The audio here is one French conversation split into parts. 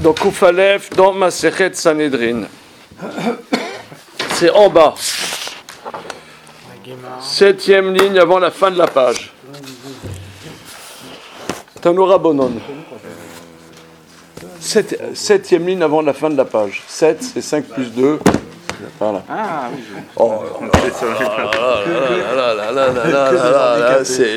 dans Kouf Aleph, dans Masechet Sanhedrin. C'est en bas. 7e ligne avant la fin de la page. Tanoura Bonon. 7e ligne avant la fin de la page. 7, c'est 5 plus 2. Voilà. Ah oui. Oh là, c'est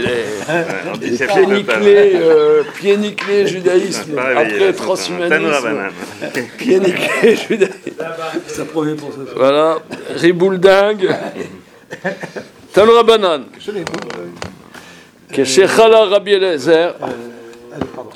les pieds nickelés judaïsme après transhumanisme. Pieds nickelés judaïsme. Ça promet pour ça. Voilà, riboule dingue. Tanoura Banan. Keshechala Rabbi Eliezer. Pardon.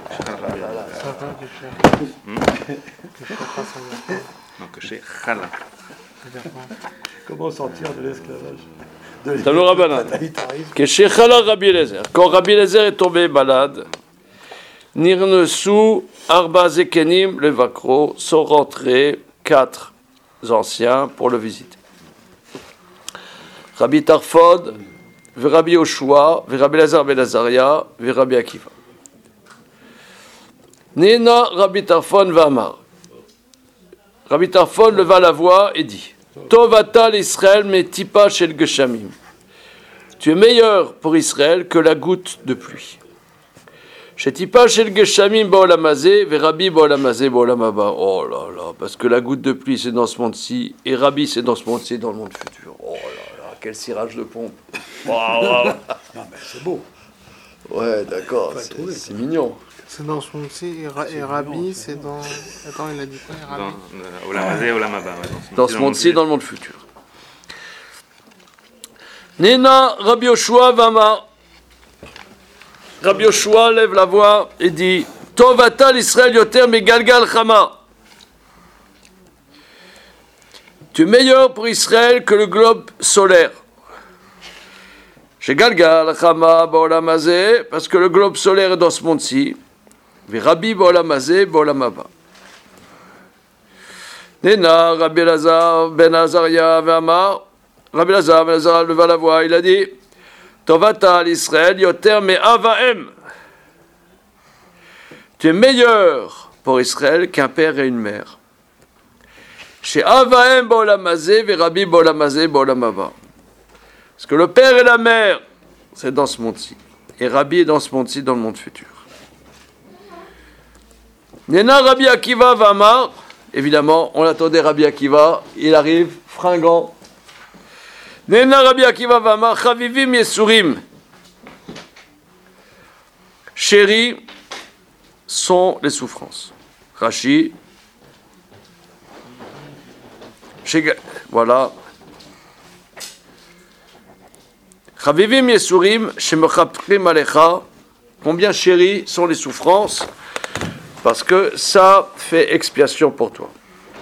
Non, que chez Chala. Comment sortir de l'esclavage? Tanoura Banan. Keshechala Rabbi Eliezer. Quand Rabbi Eliezer est tombé malade, Nirnesu Arba Zekenim le Vakro sont rentrés 4 anciens pour le visiter. Rabbi Tarfod, Rabbi Yoshua, Rabbi Lazar ben Azaria, Rabbi Akiva. Nena Rabbi Tarfon Vamar. Rabbi Tarfon leva la voix et dit: Tovata l'Israël metipa shel geshamim. Tu es meilleur pour Israël que la goutte de pluie. Shetipa shel geshamim ba'olamazé, Rabbi ba'olamazé ba'olamaba. Oh là là, parce que la goutte de pluie c'est dans ce monde-ci, et Rabbi c'est dans ce monde-ci, dans le monde futur. Oh là là, quel cirage de pompe. Wow. Non, mais c'est beau. Ouais, d'accord, c'est mignon. C'est dans ce monde-ci, et Rabbi, c'est dans... Attends, il a dit quoi, Rabbi? Dans Olamazé, Olamaba. Dans ce monde-ci, dans le monde futur. Nena Rabbi Yoshua Vama. Rabbi Yoshua lève la voix et dit: Tovata l'Israël yoter megalgal chama. Tu es meilleur pour Israël que le globe solaire. Chez Galgal chama ba'olamazé, parce que le globe solaire est dans ce monde-ci. Rabbi ba'olamazé ba'olamaba. Nena Rabbi Lazar ben Azaria Vama. Rabbi Lazar ben Azaria leva la voix, il a dit: Tovata l'Israël yoter me avaem. Tu es meilleur pour Israël qu'un père et une mère. Chez avaem ba'olamazé Rabbi ba'olamazé ba'olamaba. Parce que le père et la mère, c'est dans ce monde-ci. Et Rabbi est dans ce monde-ci, dans le monde futur. Nena Rabbi Akiva Vamar. Évidemment, on attendait Rabbi Akiva. Il arrive, fringant. Nena Rabbi Akiva Vamar. Chavivim Yesurim. Chéris sont les souffrances. Rashi. Voilà. Chavivim Yesurim, Shemechaprim Alecha. Combien chéris sont les souffrances? Parce que ça fait expiation pour toi.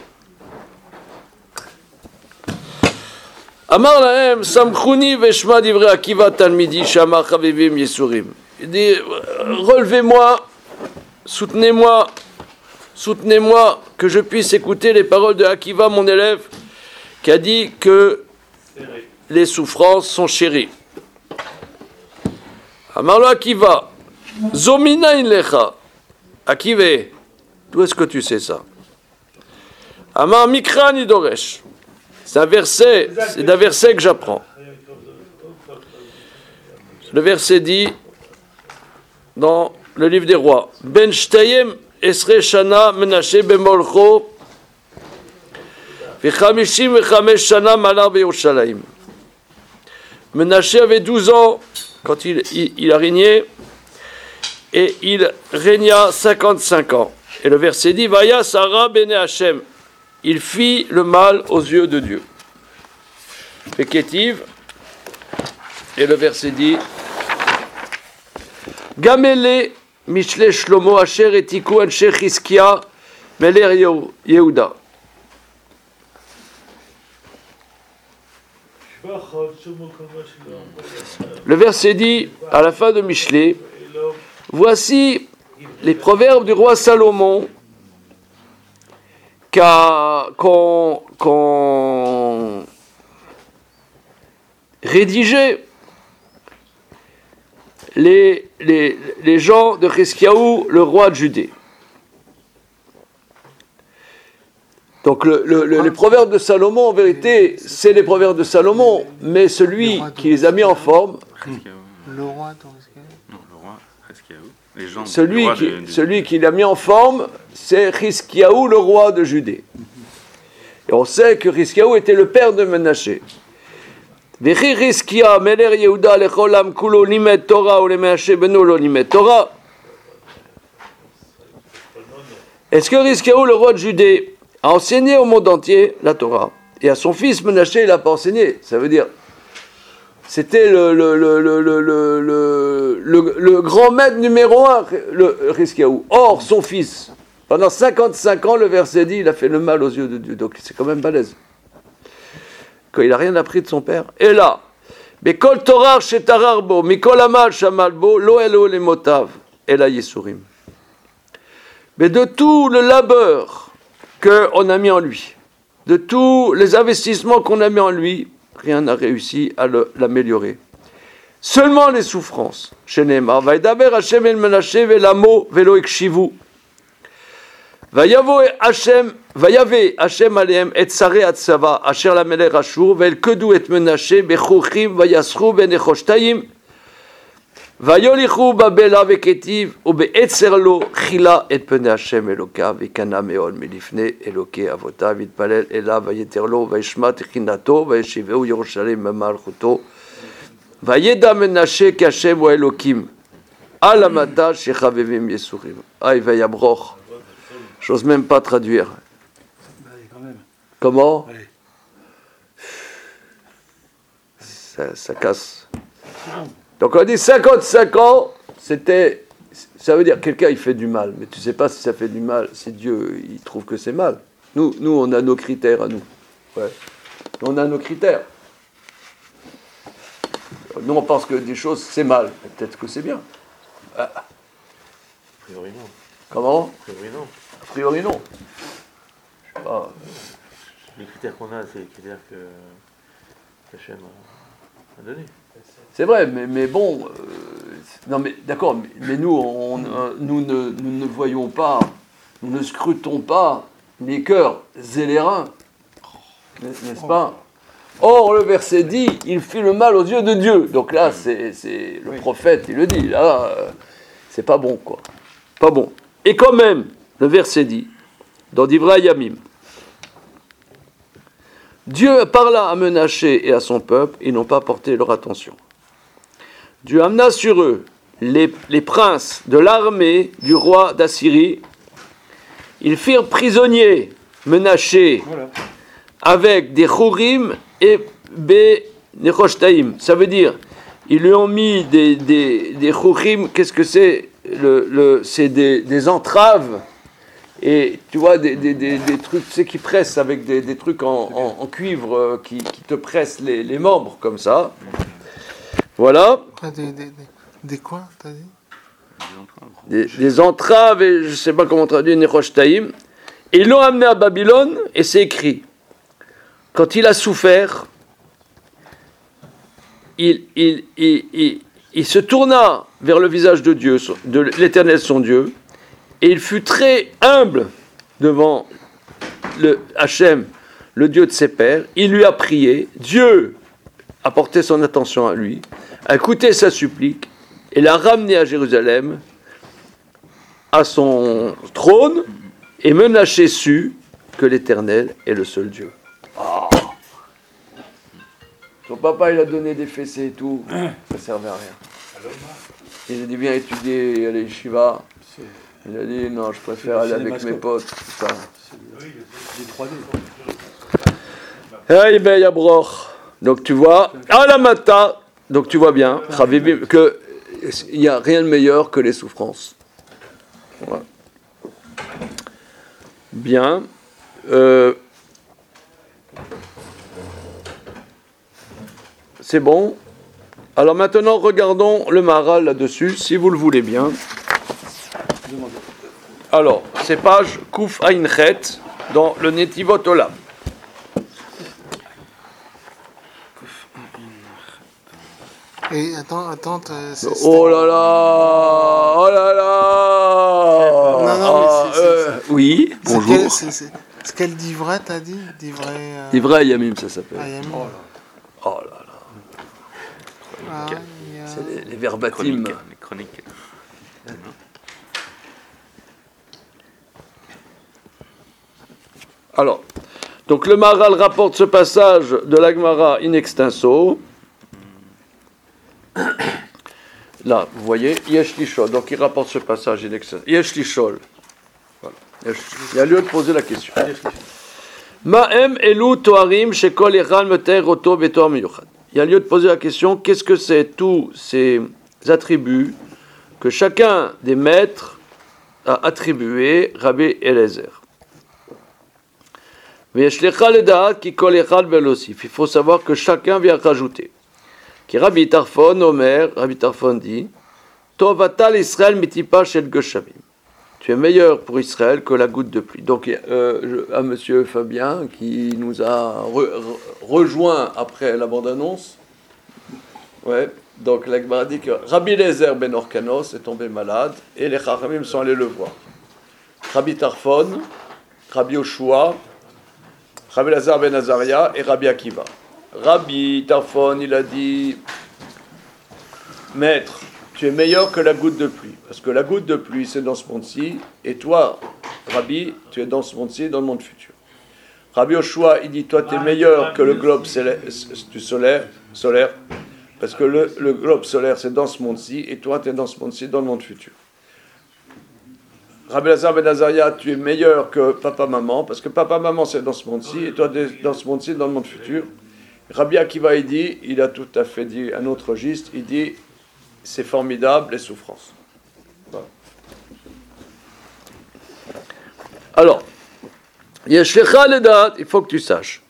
Amar lahem samchouni veshma divrei Akiva talmidi shamar chavivim Yesurim. Il dit: relevez-moi, soutenez-moi, que je puisse écouter les paroles de Akiva, mon élève, qui a dit que les souffrances sont chéries. Amarlo Akiva, Zomina lecha. Akiva, d'où est-ce que tu sais ça? Amar Mikra Nidoresh. C'est d'un verset que j'apprends. Le verset dit dans le livre des rois: Ben Shtayem Esre Shana Menashe Bemolcho Vechamishim Vechamesh Shana Malar Beyerushalayim. Menashe avait 12 ans quand il a régné, et il régna 55 ans. Et le verset dit: Vaya Sarah Bene Hashem. Il fit le mal aux yeux de Dieu. Et Kétiv, et le verset dit: Gamele Mishle Shlomo Asher Etiku Anshe Chizkia Meler Yehuda. Le verset dit, à la fin de Michelet: voici les proverbes du roi Salomon qu'ont rédigé les gens de Chizkiyahu, le roi de Judée. Donc les proverbes de Salomon, en vérité, c'est les proverbes de Salomon, mais celui qui les a mis en forme, Le roi de Rizkiyahu. Non, le roi, Hiskiaou. Les gens celui qui l'a mis en forme, c'est Hiskiaou, le roi de Judée. Et on sait que Hiskiaou était le père de Menaché. Vechi Hizkia, Meler Yehuda, Lecholam Kulo, Limet Torah, ou le Menaché Beno, lo Limet Torah. Est-ce que Hiskiaou, le roi de Judée, a enseigné au monde entier la Torah, et à son fils Menaché, il n'a pas enseigné? Ça veut dire, c'était le grand maître numéro 1, le Hiskiaou. Or, son fils, pendant 55 ans, le verset dit, il a fait le mal aux yeux de Dieu. Donc, c'est quand même balèze. Quand il n'a rien appris de son père. Et là, Bekol Torah shetararbo, Mikol amal shamalbo, lo elo le motav, ela yesurim. Mais de tout le labeur qu'on a mis en lui, de tous les investissements qu'on a mis en lui, rien n'a réussi à l'améliorer. Seulement les souffrances. Chez Neymar, Vaïdaber Hashem el Menaché velamo velo ikshivu. Vayave Hashem alehem et sare atzava asher la melech Ashur vel kedu et Menaché bechuchim vayasru benechoshtaim vayolichu babela veketiv u beetzerlo chila et pene Hashem eloka vekana meol milifne eloke avota vitpalel ela vayeterlo vayishma techinato vayeshiveu Yerushalem malchuto vayeda Menaché ki Hashem ou Elokim alamata shechavevim yesurim. Aïe vayabroch. J'ose même pas traduire. Quand même. Comment? Allez. Ça casse. Donc on dit 55 ans, ça veut dire quelqu'un il fait du mal, mais tu sais pas si ça fait du mal, si Dieu il trouve que c'est mal. Nous on a nos critères à nous. Ouais. On a nos critères. Nous on pense que des choses c'est mal, peut-être que c'est bien. A priori non. Comment? A priori non. A priori non. Je sais pas. Les critères qu'on a, c'est les critères que Hachem a donnés. C'est vrai, mais bon, non mais d'accord, mais nous, nous ne voyons pas, nous ne scrutons pas les cœurs et les reins, n'est-ce pas? Or, le verset dit, il fit le mal aux yeux de Dieu. Donc là, c'est le prophète, il le dit, là, c'est pas bon, quoi. Pas bon. Et quand même, le verset dit, dans Divrei Yamim, Dieu parla à Menaché et à son peuple, ils n'ont pas porté leur attention. Dieu amena sur eux les princes de l'armée du roi d'Assyrie. Ils firent prisonniers Menaché avec des Chourim et Nechoshtaim. Ça veut dire, ils lui ont mis des Chourim, qu'est-ce que c'est? C'est des entraves. Et tu vois, des trucs, tu sais, qui pressent avec des trucs en cuivre qui te pressent les membres comme ça. Voilà. Des quoi, t'as dit? Des entraves, et je ne sais pas comment traduire, Nechoshtaim. Et ils l'ont amené à Babylone, et c'est écrit. Quand il a souffert, il se tourna vers le visage de Dieu, de l'Éternel son Dieu, et il fut très humble devant le Hachem, le Dieu de ses pères. Il lui a prié, Dieu a porté son attention à lui, a écouté sa supplique, et l'a ramené à Jérusalem, à son trône, et Menaché sut que l'Éternel est le seul Dieu. Oh. Son papa, il a donné des fessées et tout, ça ne servait à rien. Il a dit, viens étudier à l'Yeshiva. Il a dit, non, je préfère aller avec mes potes. C'est 3D. Eh ben, Yabroch. Donc tu vois, à la mata, donc tu vois bien, que il n'y a rien de meilleur que les souffrances. Voilà. Bien. C'est bon. Alors maintenant, regardons le Maharal là-dessus, si vous le voulez bien. Alors, c'est page Kouf Ain Chet dans le Netivot Olam. Et attends, Oh là là. Non, mais Oui, bonjour. C'est quel d'ivraie, t'as dit? D'ivraie. Ivraie Yamim, ça s'appelle. Ah, Yamim. Oh là là. Ah, il y a- C'est les verbatim. Les chroniques. Alors, donc le Maharal rapporte ce passage de l'Agmara in extenso. Là, vous voyez, Yesh Lishol. Donc il rapporte ce passage in extenso. Yesh Lishol. Voilà. Il y a lieu de poser la question. Ma'em elu toarim shekol echad meter oto betoar miyuchad. Il y a lieu de poser la question, qu'est-ce que c'est tous ces attributs que chacun des maîtres a attribués Rabbi Eliezer. Il faut savoir que chacun vient rajouter. Qui Rabbi Tarfon, Omer, Rabbi Tarfon dit, Tovatal Israël mitipa shel Geshamim. Tu es meilleur pour Israël que la goutte de pluie. Donc, à monsieur Fabien, qui nous a rejoint après la bande-annonce, ouais, donc l'Agmara dit que Rabbi Eliezer ben Orkanos est tombé malade et les Chachamim sont allés le voir. Rabbi Tarfon, Rabbi Yoshua, Rabbi Lazar ben Azaria et Rabbi Akiva. Rabbi Tarfon, il a dit, Maître, tu es meilleur que la goutte de pluie. Parce que la goutte de pluie, c'est dans ce monde-ci. Et toi, Rabbi, tu es dans ce monde-ci, dans le monde futur. Rabbi Yoshua, il dit, toi, tu es meilleur que le globe solaire. Parce que le globe solaire, c'est dans ce monde-ci. Et toi, tu es dans ce monde-ci, dans le monde futur. Rabbi Lazar ben Azaria, tu es meilleur que papa-maman. Parce que papa-maman, c'est dans ce monde-ci. Et toi, tu es dans ce monde-ci, dans le monde futur. Rabbi Akiva, il dit, il a tout à fait dit un autre registre. Il dit, c'est formidable, les souffrances. Voilà. Alors, Yeshlecha ledat, il faut que tu saches.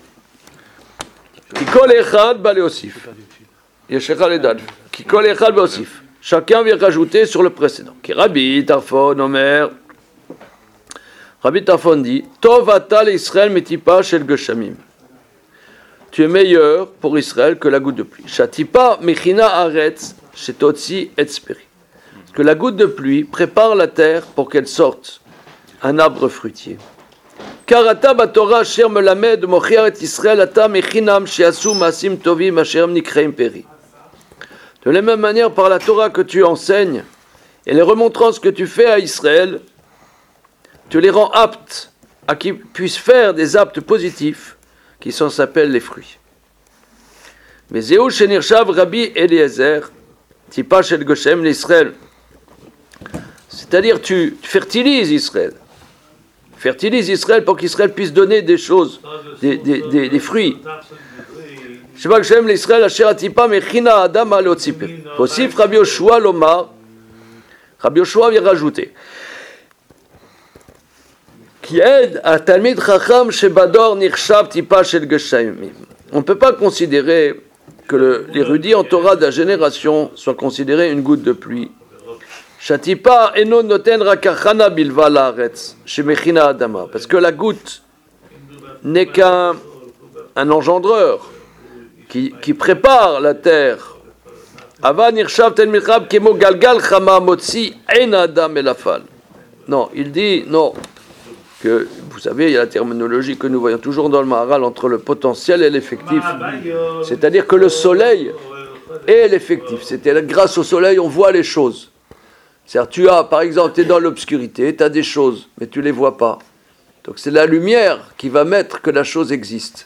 Ki kol echad ba leosif. Yeshlecha ledat. Ki kol echad ba leosif. Chacun vient rajouter sur le précédent. Ki Rabbi Tarfon, Omer. Rabbi Tarfon dit, Tov atal Israël metipa shel Geshamim. Tu es meilleur pour Israël que la goutte de pluie. Shatipa mechina aretz. C'est aussi etsperi. Que la goutte de pluie prépare la terre pour qu'elle sorte un arbre fruitier. Karata batora asher melamed mochiar et Israël ata mechinam sheasu masim tovim asher nikreim peri. De la même manière, par la Torah que tu enseignes et les remontrances que tu fais à Israël, tu les rends aptes à qu'ils puissent faire des actes positifs qui s'appellent les fruits. Mais Zéou Shenirshav Rabbi Eliezer Tipa shel Geshem l'Israël. C'est-à-dire tu fertilises Israël. Fertilise Israël pour qu'Israël puisse donner des choses, des fruits. Sheba Geshem l'Israël asher atipa mechina adam alot siper. Posif Rabbi Yoshua lomar. Rabbi Yoshua vient rajouter. Qui aide à Talmid Chacham shebador nirshav tipa shel Geshem. On ne peut pas considérer que l'érudit en Torah de la génération soit considéré une goutte de pluie. Shatipa eno noten rakachana bilva laaretz shemechina adama. Parce que la goutte n'est qu'un engendreur qui prépare la terre. Ava nirshav tel milchab kemo galgal chama motzi ein adam elafal. Non, il dit non. Que, vous savez, il y a la terminologie que nous voyons toujours dans le Maharal entre le potentiel et l'effectif. C'est-à-dire que le soleil est l'effectif. C'est-à-dire grâce au soleil, on voit les choses. C'est-à-dire, tu as, par exemple, tu es dans l'obscurité, tu as des choses, mais tu ne les vois pas. Donc c'est la lumière qui va mettre que la chose existe.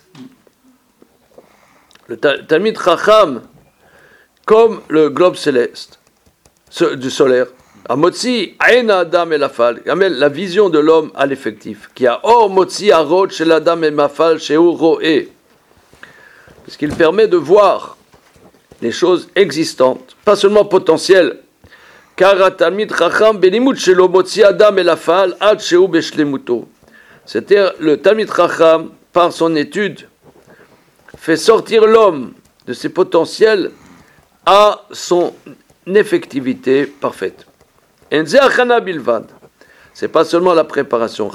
Le Talmid Chacham, comme le globe céleste, du solaire, Amotzi, Aina Adam et Lafal, la vision de l'homme à l'effectif, qui a Or Motzi Arot chez l'Adam et Mafal chez Roé, parce qu'il permet de voir les choses existantes, pas seulement potentielles. Car Talmid Chacham Belimut chez Motzi Adam et Lafal Ad chez Beshlemuto. C'est-à-dire le Talmid Chacham, par son étude, fait sortir l'homme de ses potentiels à son effectivité parfaite. C'est pas seulement la préparation.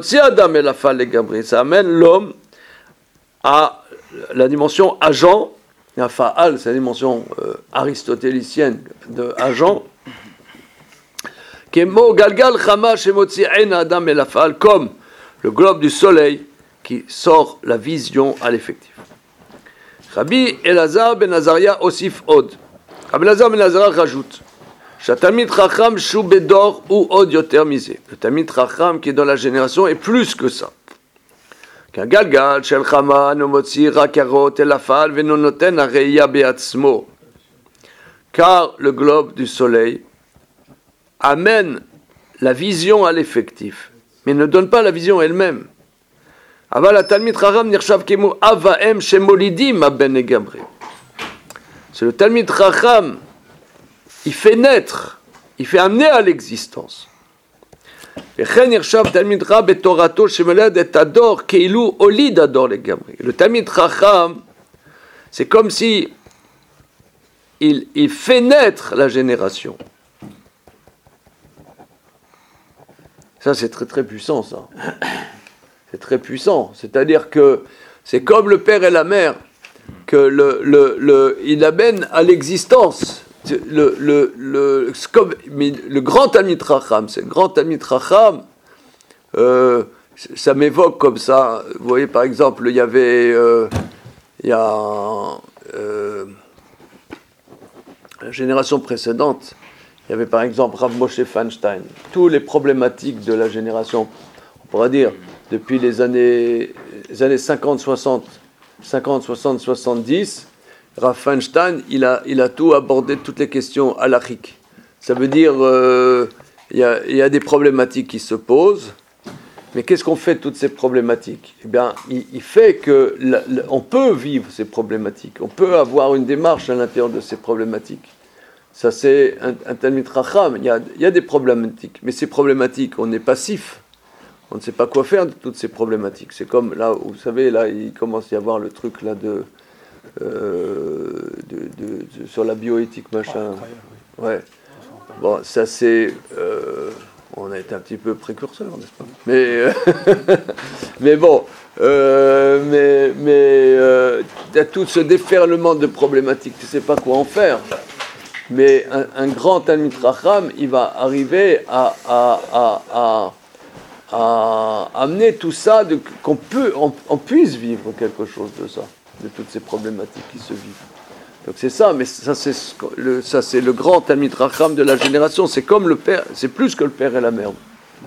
Ça amène l'homme à la dimension agent. Fa'al, c'est la dimension aristotélicienne de agent. Kemo galgal chama shemotzi ein adam elafal, comme le globe du soleil qui sort la vision à l'effectif. Rabbi Elazar ben Azaria osif od. Rabbi Elazar ben Azaria rajoute Shatamid Chacham shu bedor ou od yoter misé. Le Tamid Chacham qui est dans la génération est plus que ça. Qu'un galgal shel chama no motzi rakarot elafal veno noten areya beatzmo. Car le globe du soleil amène la vision à l'effectif, mais ne donne pas la vision elle-même. Aval Talmid Chacham nirshav kemu avaem shemolidim aben egamre. C'est le Talmid Chacham, il fait naître, il fait amener à l'existence. Vechen nirshav Talmid Chacham betorato shemelad et ador keilu olid ador legamre. Le Talmid Chacham, c'est comme si il fait naître la génération. Ça, c'est très très puissant, ça. C'est très puissant. C'est-à-dire que c'est comme le père et la mère, que il amène à l'existence. Le grand Talmid Chacham, c'est le grand Talmid Chacham, ça m'évoque comme ça. Vous voyez, par exemple, il y a la génération précédente, il y avait par exemple Rav Moshe Feinstein. Toutes les problématiques de la génération, on pourra dire, depuis les années 50, 60, 70, Rav Feinstein, il a tout abordé, toutes les questions halachiques. Ça veut dire, il y a des problématiques qui se posent, mais qu'est-ce qu'on fait de toutes ces problématiques ? Eh bien, il fait que on peut vivre ces problématiques, on peut avoir une démarche à l'intérieur de ces problématiques. Ça, c'est un Talmid Chacham. Il y a des problématiques, mais ces problématiques, on est passif. On ne sait pas quoi faire de toutes ces problématiques. C'est comme là, vous savez, là, il commence à y avoir le truc là sur la bioéthique, machin. Ouais. Bon, ça c'est. On a été un petit peu précurseurs, n'est-ce pas ? Mais bon, il y a tout ce déferlement de problématiques. Tu ne sais pas quoi en faire. Mais un grand Talmid Chacham, il va arriver à amener tout ça, qu'on puisse vivre quelque chose de ça, de toutes ces problématiques qui se vivent. Donc c'est ça, mais ça c'est le grand Talmid Chacham de la génération. C'est comme le père, c'est plus que le père et la mère.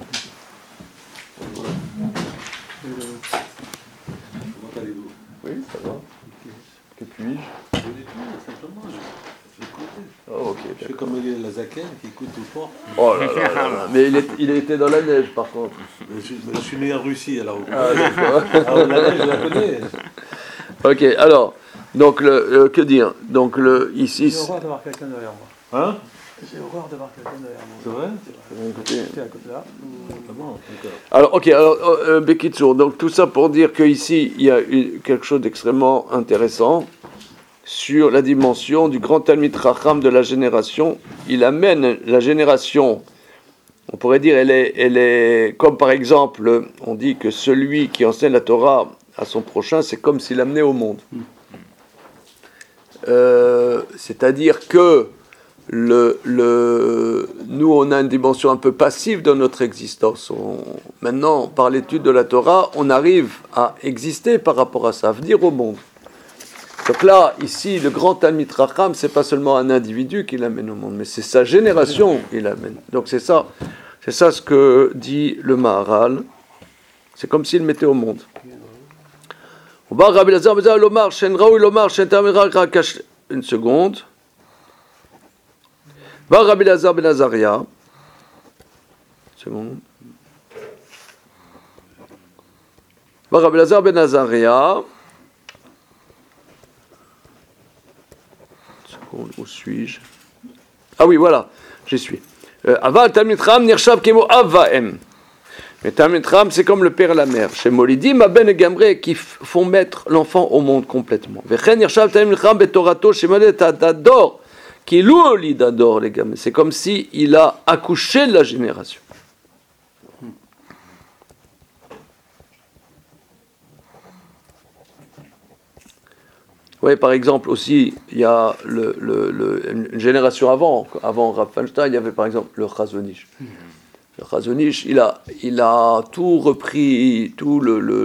Comment allez-vous ? Oui, ça va. Que puis-je ? Simplement, j'écoute. Oh, ok, Je fais comme la Zaken qui écoute tout le temps. Oh là là là là. Mais il était dans la neige par contre. Je suis né en Russie, alors. Ah, d'accord. Alors la neige, je la connais. Ok, alors, donc, que dire ? Donc, ici. J'ai horreur d'avoir quelqu'un derrière moi. Hein ? J'ai horreur d'avoir quelqu'un derrière moi. C'est vrai ? Écoutez. T'es à côté là. Ah bon, d'accord. Alors, ok, alors, Bekitsour, donc tout ça pour dire qu'ici, il y a quelque chose d'extrêmement intéressant sur la dimension du grand Talmid Chacham de la génération. Il amène la génération, on pourrait dire, elle est comme par exemple, on dit que celui qui enseigne la Torah à son prochain, c'est comme s'il l'amenait au monde. C'est-à-dire que nous, on a une dimension un peu passive dans notre existence. Maintenant, par l'étude de la Torah, on arrive à exister par rapport à ça, à venir au monde. Donc là, ici, le grand Talmid Chacham, c'est pas seulement un individu qui l'amène au monde, mais c'est sa génération qui l'amène. Donc c'est ça ce que dit le Maharal. C'est comme s'il le mettait au monde. Une seconde. Va Rabbi Elazar ben Azaria. Seconde. Va Rabbi Elazar ben Azaria. Seconde, où suis-je ? Ah oui, voilà, j'y suis. Aval Talmid Chacham nirshav kemo avaem. Mais Talmid Chacham, c'est comme le père et la mère. Chez Molidim, Aben et Gamre, qui font mettre l'enfant au monde complètement. Vechen nirshav Talmid Chacham betorato shemolet ador. Qui loue d'adore les gamins. C'est comme si il a accouché de la génération. Oui, par exemple aussi, il y a une génération avant Rav Feinstein, il y avait par exemple le Chazon Ish. Le Chazon Ish, il a tout repris, tout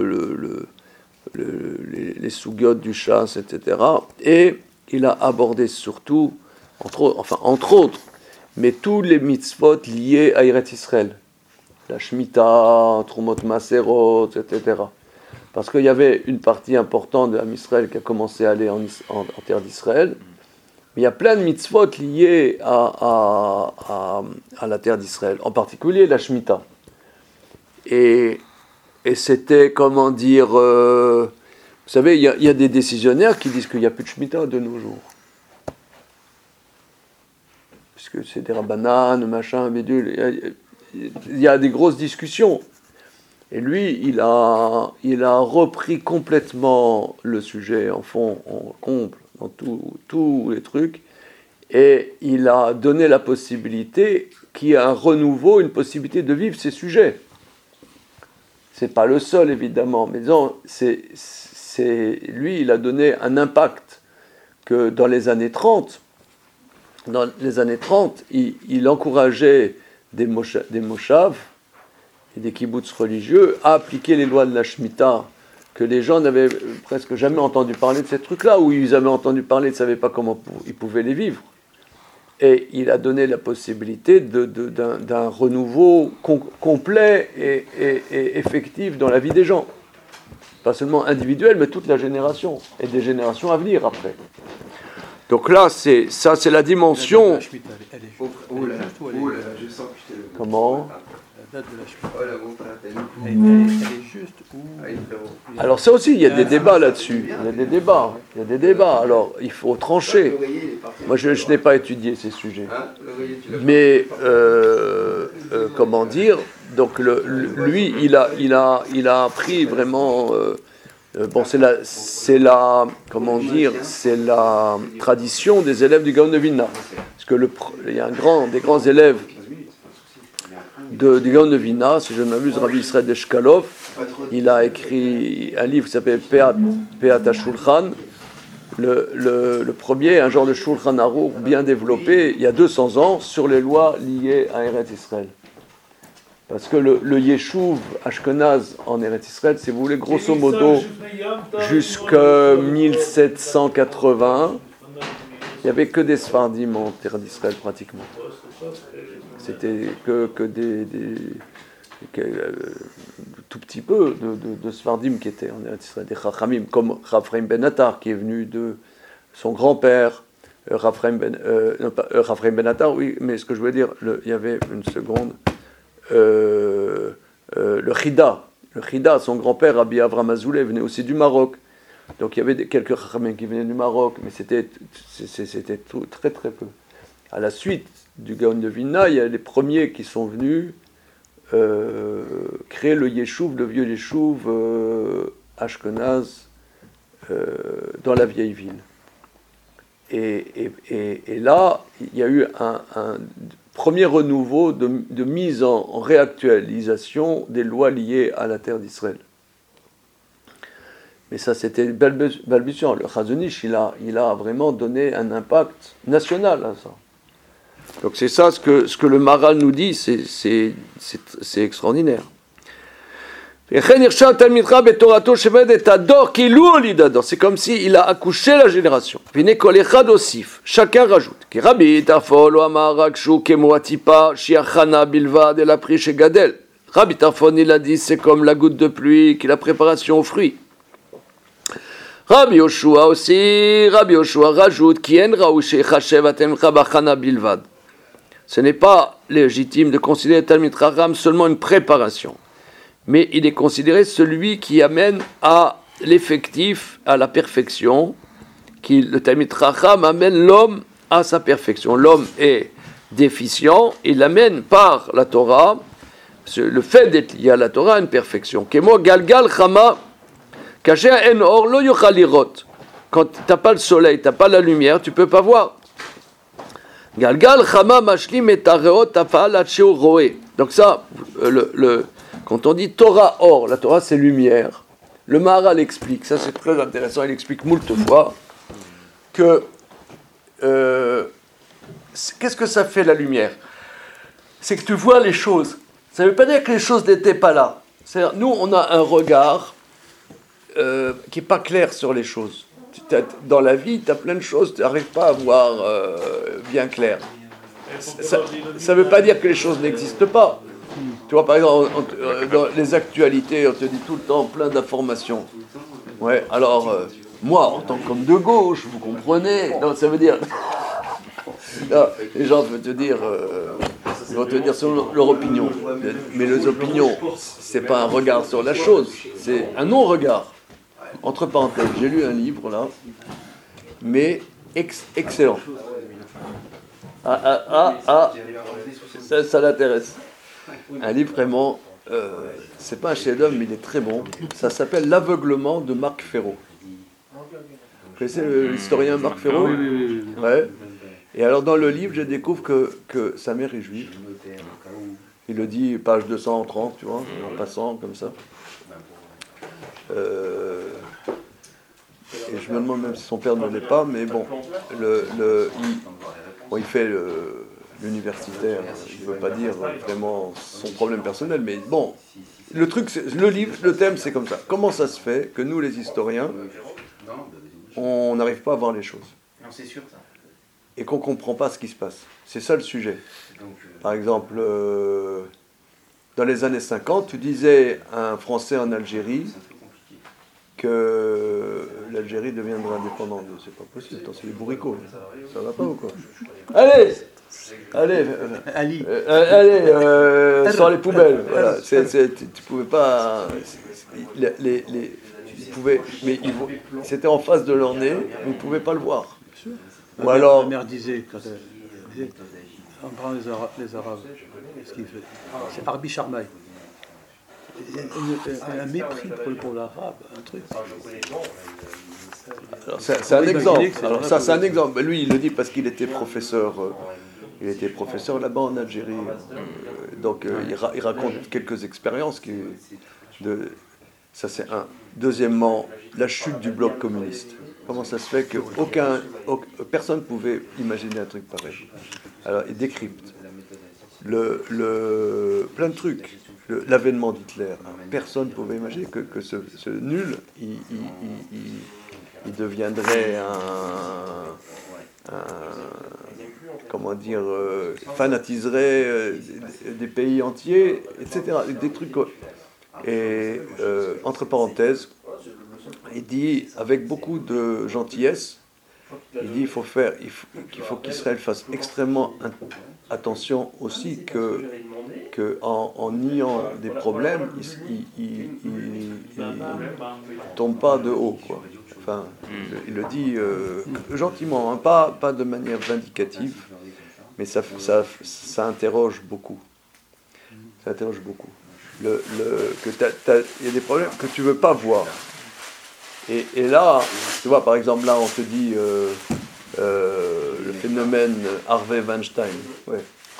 les sougiotes du chasse, etc. Et il a abordé surtout, entre autres, mais tous les mitzvot liés à Eretz Israël. La Shemitah, Trumot Maserot, etc. Parce qu'il y avait une partie importante de l'Am Israël qui a commencé à aller en terre d'Israël. Mais il y a plein de mitzvot liés à la terre d'Israël, en particulier la Shemitah. Et c'était, comment dire, vous savez, il y a des décisionnaires qui disent qu'il n'y a plus de Shemitah de nos jours. Parce que c'est des rabbanan, machin, bédule. Il y a des grosses discussions. Et lui, il a repris complètement le sujet en fond, en comble, dans tous les trucs, et il a donné la possibilité qu'il y ait un renouveau, une possibilité de vivre ces sujets. C'est pas le seul, évidemment, mais disons, lui, il a donné un impact que dans les années 30, il encourageait des moshav, et des kibbutz religieux à appliquer les lois de la Shemitah, que les gens n'avaient presque jamais entendu parler de ces trucs-là, ou ils avaient entendu parler, ils ne savaient pas comment ils pouvaient les vivre. Et il a donné la possibilité d'un renouveau complet et effectif dans la vie des gens. Pas seulement individuel, mais toute la génération, et des générations à venir après. Donc là, c'est la dimension... La Shemitah, elle est juste ou elle est... je sens que je t'ai... Comment ? La date de la Shemitah. Oh la grosse frère, Elle est juste ou... Alors ça aussi, il y a des débats là-dessus. Il y a des débats. Alors, il faut trancher. Moi, je n'ai pas étudié ces sujets. Mais, comment dire, donc lui, il a appris vraiment... bon, c'est la tradition des élèves du Gaon de Vilna. Parce que il y a des grands élèves du Gaon de Vilna, si je ne m'abuse, Rabbi Israël de Shkalov. Il a écrit un livre qui s'appelle Peat HaShulchan. Le premier, un genre de Shulchan Aruch bien développé, il y a 200 ans, sur les lois liées à Eretz Israël. Parce que le Yeshuv Ashkenaz en Eretz Israël, si vous voulez, grosso modo, jusqu'à 1780, il n'y avait que des Sfardim en terre d'Israël pratiquement. C'était que des tout petit peu de Sfardim qui étaient en Eretz Israël, des Chachamim, comme Raphaim Ben Attar, qui est venu de son grand-père, Raphaim Ben Attar, oui, mais ce que je voulais dire, il y avait une seconde... le Chida, son grand-père, Rabbi Avram Azoulay, venait aussi du Maroc. Donc il y avait quelques Chachamim qui venaient du Maroc, mais c'était tout, très très peu. À la suite du Gaon de Vilna, il y a les premiers qui sont venus créer le Yeshuv, le vieux Yeshuv Ashkenaz dans la vieille ville. Et là, il y a eu un premier renouveau de mise en réactualisation des lois liées à la terre d'Israël. Mais ça, c'était balbutiant. Le Chazon Ish, il a vraiment donné un impact national à ça. Donc c'est ça ce que le Maharal nous dit, c'est extraordinaire. C'est comme s'il a accouché la génération. Chacun rajoute. Rabbi Tarfon, il a dit, c'est comme la goutte de pluie qui est la préparation aux fruits. Rabbi Yoshua aussi, Rabbi Yoshua rajoute, ce n'est pas légitime de considérer le Talmid Chacham seulement une préparation, mais il est considéré celui qui amène à l'effectif, à la perfection, le Talmid Chacham amène l'homme à sa perfection. L'homme est déficient, il l'amène par la Torah, le fait d'être lié à la Torah, à une perfection. Kemo galgal chama, kacher en or lo yochal lirot. Quand tu n'as pas le soleil, tu n'as pas la lumière, tu ne peux pas voir. Galgal chama mashlim et tareot tafal atcheo roé. Donc ça, quand on dit Torah or, la Torah c'est lumière. Le Maharal explique, ça c'est très intéressant, il explique moult fois. que qu'est-ce que ça fait la lumière? C'est que tu vois les choses. Ça ne veut pas dire que les choses n'étaient pas là. C'est-à-dire, nous, on a un regard qui n'est pas clair sur les choses. Dans la vie, tu as plein de choses, tu n'arrives pas à voir bien clair. Ça ne veut pas dire que les choses n'existent pas. Tu vois, par exemple, dans les actualités, on te dit tout le temps plein d'informations. Ouais, alors, moi, en tant qu'homme de gauche, vous comprenez? Non, ça veut dire... Non, les gens vont te dire selon leur opinion. Mais les opinions, c'est pas un regard sur la chose, c'est un non-regard. Entre parenthèses, j'ai lu un livre là, mais excellent. Ça l'intéresse. Un livre vraiment, c'est pas un chef-d'œuvre, mais il est très bon. Ça s'appelle L'aveuglement de Marc Ferraud. Vous connaissez l'historien Marc Ferraud? Oui. Ouais. Et alors dans le livre, je découvre que sa mère est juive. Il le dit, page 230, tu vois, en passant comme ça. Et je me demande même si son père ne l'est pas, mais bon, il fait l'universitaire, je ne veux pas dire vraiment son problème personnel, mais bon, le truc, le livre, le thème, c'est comme ça. Comment ça se fait que nous, les historiens, on n'arrive pas à voir les choses? Et qu'on ne comprend pas ce qui se passe. C'est ça le sujet. Par exemple, dans les années 50, tu disais à un Français en Algérie que l'Algérie deviendra indépendante. C'est pas possible, attends, c'est les bourricots. Ça va pas ou quoi? Allez, sors les poubelles. Voilà. Tu pouvais pas... c'était en face de leur nez, on ne pouvait pas le voir. Ou alors... Ma mère disait, quand elle disait, on prend les Arabes, ce qu'il fait, c'est Arbi Charmaï. Un mépris pour l'arabe, un truc. Alors c'est un exemple. Alors ça, c'est un exemple. Lui, il le dit parce qu'il était professeur. Il était professeur là-bas en Algérie. Donc il raconte quelques expériences. Ça, c'est un. Deuxièmement, la chute du bloc communiste. Comment ça se fait que personne ne pouvait imaginer un truc pareil? Alors, il décrypte plein de trucs. L'avènement d'Hitler. Personne ne pouvait imaginer que ce nul, il deviendrait comment dire, fanatiserait des pays entiers, etc. Des trucs. Et entre parenthèses, il dit, avec beaucoup de gentillesse, il dit qu'il faut qu'Israël fasse extrêmement attention aussi que en niant des problèmes, il tombe pas de haut, quoi. Enfin, il le dit gentiment, hein, pas de manière vindicative, mais ça interroge beaucoup. Ça interroge beaucoup. Il y a des problèmes que tu veux pas voir. Et là, tu vois, par exemple, là, on te dit le phénomène Harvey Weinstein. Ouais.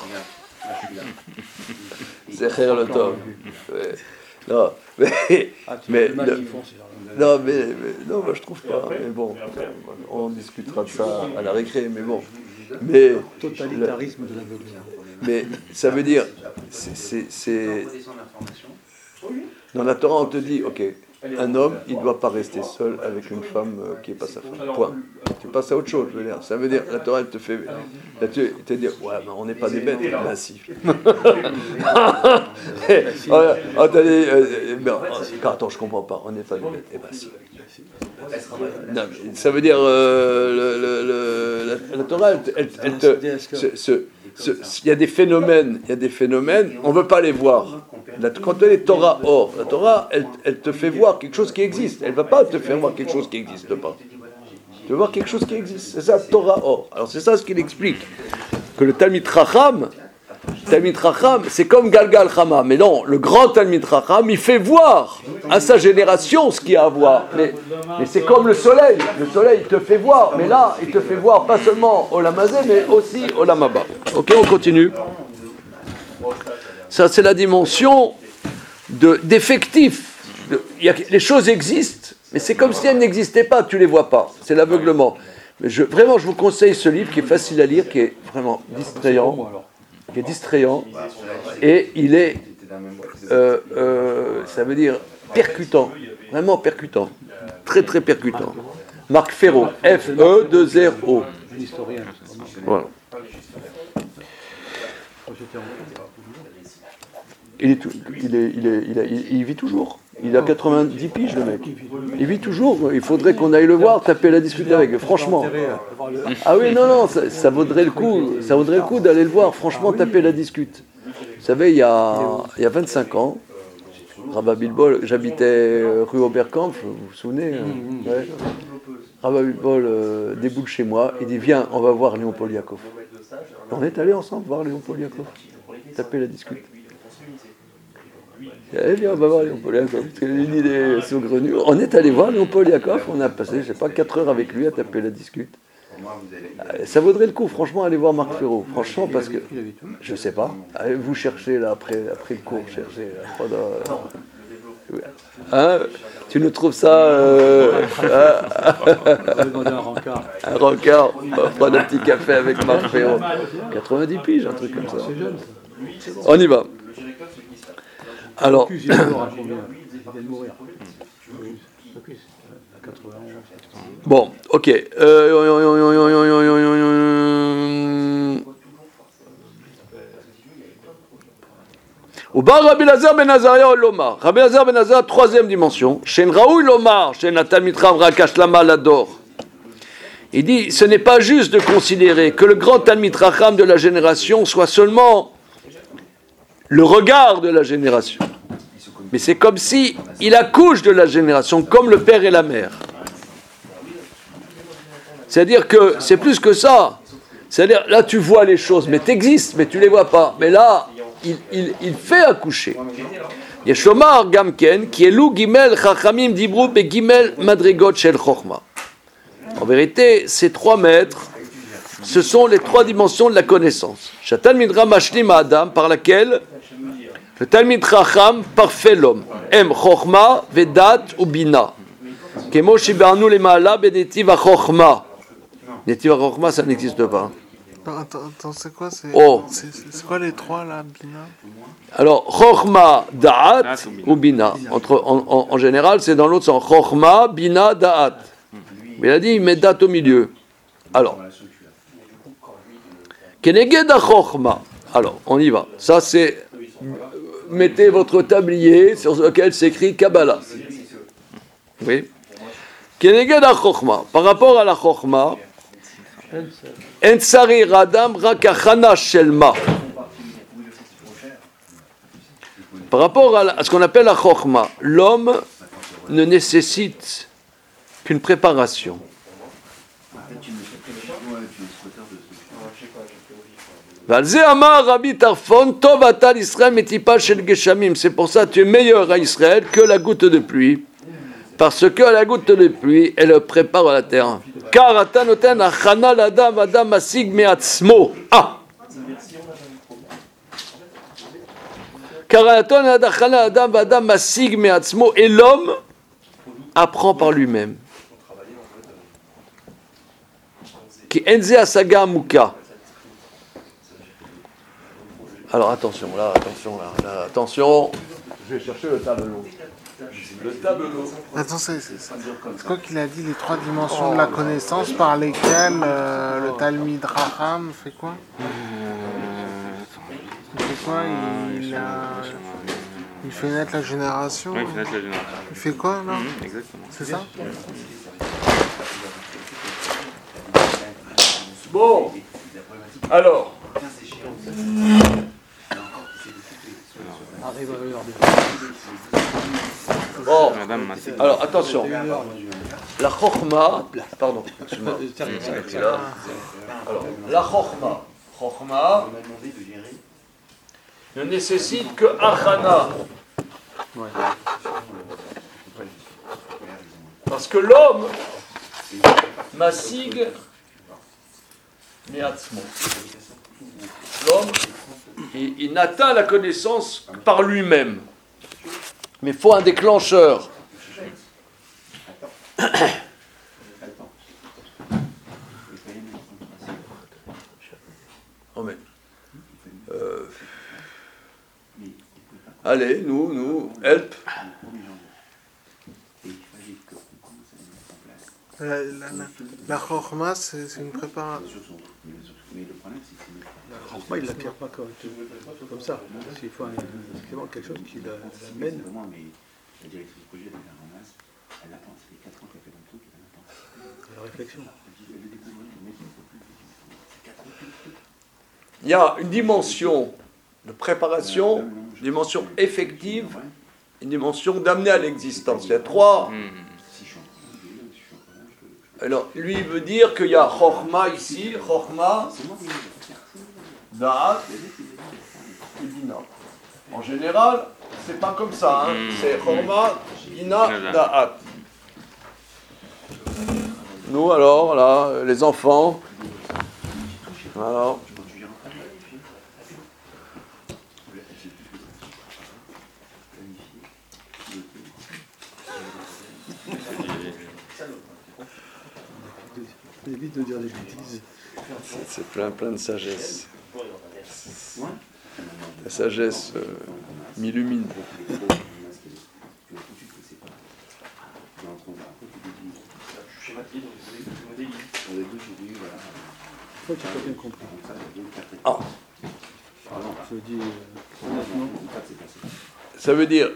C'est Cher le Tov. Ouais. Non, mais non, moi, je trouve pas. Mais bon, on discutera de ça à la récré, mais bon. Mais Totalitarisme de l'aveuglement. Mais ça veut dire, dans la Torah, on te dit, ok, un homme, il ne doit pas rester seul avec une femme qui n'est pas sa femme. Point. Tu passes à autre chose, je veux dire. Ça veut dire, la Torah, elle te fait... Elle te dit, ouais, mais on n'est pas des bêtes. Ben si. On t'a dit, attends, je comprends pas, on n'est pas des bêtes. Eh ben si. Non, ça veut dire, la Torah, elle te... Il y a des phénomènes, on ne veut pas les voir. Quand tu es Torah or, la Torah, elle te fait voir quelque chose qui existe. Elle ne va pas te faire voir quelque chose qui n'existe pas. Tu veux voir quelque chose qui existe. C'est ça, Torah or. Alors c'est ça ce qu'il explique. Que le Talmid Chacham, c'est comme Galgal Chama. Mais non, le grand Talmid Chacham, il fait voir à sa génération ce qu'il y a à voir. Mais c'est comme le soleil. Le soleil, il te fait voir. Mais là, il te fait voir pas seulement Olam Hazé, mais aussi Olam Haba. Ok, on continue. Ça, c'est la dimension d'effectif. Les choses existent, mais c'est comme si elles n'existaient pas, tu ne les vois pas. C'est l'aveuglement. Mais vraiment, je vous conseille ce livre qui est facile à lire, qui est vraiment distrayant, et il est, ça veut dire percutant, vraiment percutant, très très percutant. Marc Ferro, F-E-2-R-O. Un historien. Voilà. J'étais en Il vit toujours. Il a 90 piges, le mec. Il vit toujours. Il faudrait qu'on aille le voir, taper la discuter avec. Franchement. Ah oui, non, ça vaudrait le coup. Ça vaudrait le coup d'aller le voir. Franchement, taper la discute. Vous savez, il y a 25 ans, Rabat Bilbol, j'habitais rue Oberkampf, vous vous souvenez ouais. Rabat Bilbol déboule chez moi. Il dit viens, on va voir Léon Poliakov. On est allés ensemble voir Léon Poliakov. Taper la discute. Eh bien, on va voir Léon Poliakov, parce qu'il a une idée saugrenue. On est allé voir Léon Poliakov, on a passé, je sais pas, 4 heures avec lui à taper la discute. Ça vaudrait le coup, franchement, aller voir Marc Ferro. Franchement, parce que, je sais pas, vous cherchez là, après le cours, cherchez. Hein, tu nous trouves ça un rencard, on va prendre un petit café avec Marc Ferro. 90 piges, un truc comme ça. On y va. Alors, il est mort à combien? Il vient de mourir. À 91. bon, ok. Au bar Rabbi Lazar ben Azaria Lomar. Rabbi Lazar ben Azar, troisième dimension. Shen Raoui Lomar, Shen Atal Mitrav Rakash Lama Lador. Il dit, ce n'est pas juste de considérer que le grand Talmid Racham de la génération soit seulement le regard de la génération. Mais c'est comme si il accouche de la génération, comme le père et la mère. C'est-à-dire que c'est plus que ça. C'est-à-dire, là tu vois les choses, mais tu existes, mais tu ne les vois pas. Mais là, il fait accoucher. Yeshomar Gamken, qui est Lou Gimel Chachamim Dibrou Be Gimel Madrigot Shel Chochma. En vérité, ces 3 mètres, ce sont les 3 dimensions de la connaissance. Shatalmidra Mashlim Adam, par laquelle le Talmid Chacham parfait l'homme. Em Chochma, Vedat ou Bina. Kemo Shibarnu le Maala Benetiv HaChochma. Netiv HaChochma, ça n'existe pas. Attends, c'est quoi c'est quoi les 3 là, Bina? Alors, Chochma, Da'at ou Bina. En général, c'est dans l'autre sens. Chochma, Bina, Da'at. Mais il a dit, il met date au milieu. Alors, Keneged HaChochma. Alors, on y va. Ça, c'est... Mettez votre tablier sur lequel s'écrit Kabbalah. Oui. Keneged HaChochma. Par rapport à la Chochma, En tsari radam rakachana shelma. Par rapport à ce qu'on appelle la Chochma, l'homme ne nécessite qu'une préparation. C'est pour ça que tu es meilleur à Israël que la goutte de pluie. Parce que la goutte de pluie, elle le prépare à la terre. Car atanoten achana l'adam adam asig me'atzmo. Ah. Car atanoten achana l'adam adam asig me'atzmo. Et l'homme apprend par lui-même. Qui enze asaga muka. Alors attention, attention. Je vais chercher le tableau. Le tableau. Attends, c'est quoi qu'il a dit, les 3 dimensions de la connaissance par lesquelles le Talmid Racham fait quoi? Il fait quoi? Il fait naître la génération. Oui, il fait naître la génération. Il fait quoi là? Exactement. C'est ça? Bon, alors. Bon, alors attention. La Chochma, pardon, excuse-moi. Alors, la Chochma ne nécessite que Achana. Parce que l'homme, Masig, Me'atzmo. L'homme, il n'atteint la connaissance par lui-même. Mais il faut un déclencheur. Allez, nous, help. La chorma, c'est une préparation. La Chorma, il ne l'acquiert pas comme ça. Il faut vraiment quelque chose qui l'amène. La réflexion. Il y a une dimension de préparation, une dimension effective, une dimension d'amener à l'existence. Il y a trois. Alors, lui, il veut dire qu'il y a Chorma ici, Chorma, Da'at et Bina. En général, c'est pas comme ça, hein. C'est Chorma, Bina, Da'at. Nous, alors, là, les enfants, alors, Évite de dire des bêtises. c'est plein de sagesse. La sagesse m'illumine. Toi, tu n'as pas bien compris. Ah, Je dis honnêtement. ça veut dire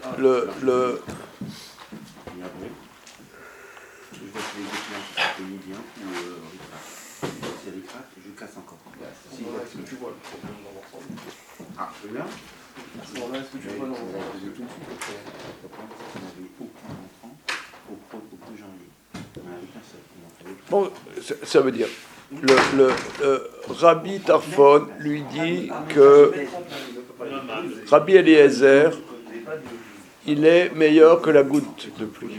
bon, ça veut dire le Rabbi Tarfon lui dit que Rabbi Eliezer, il est meilleur que la goutte de pluie.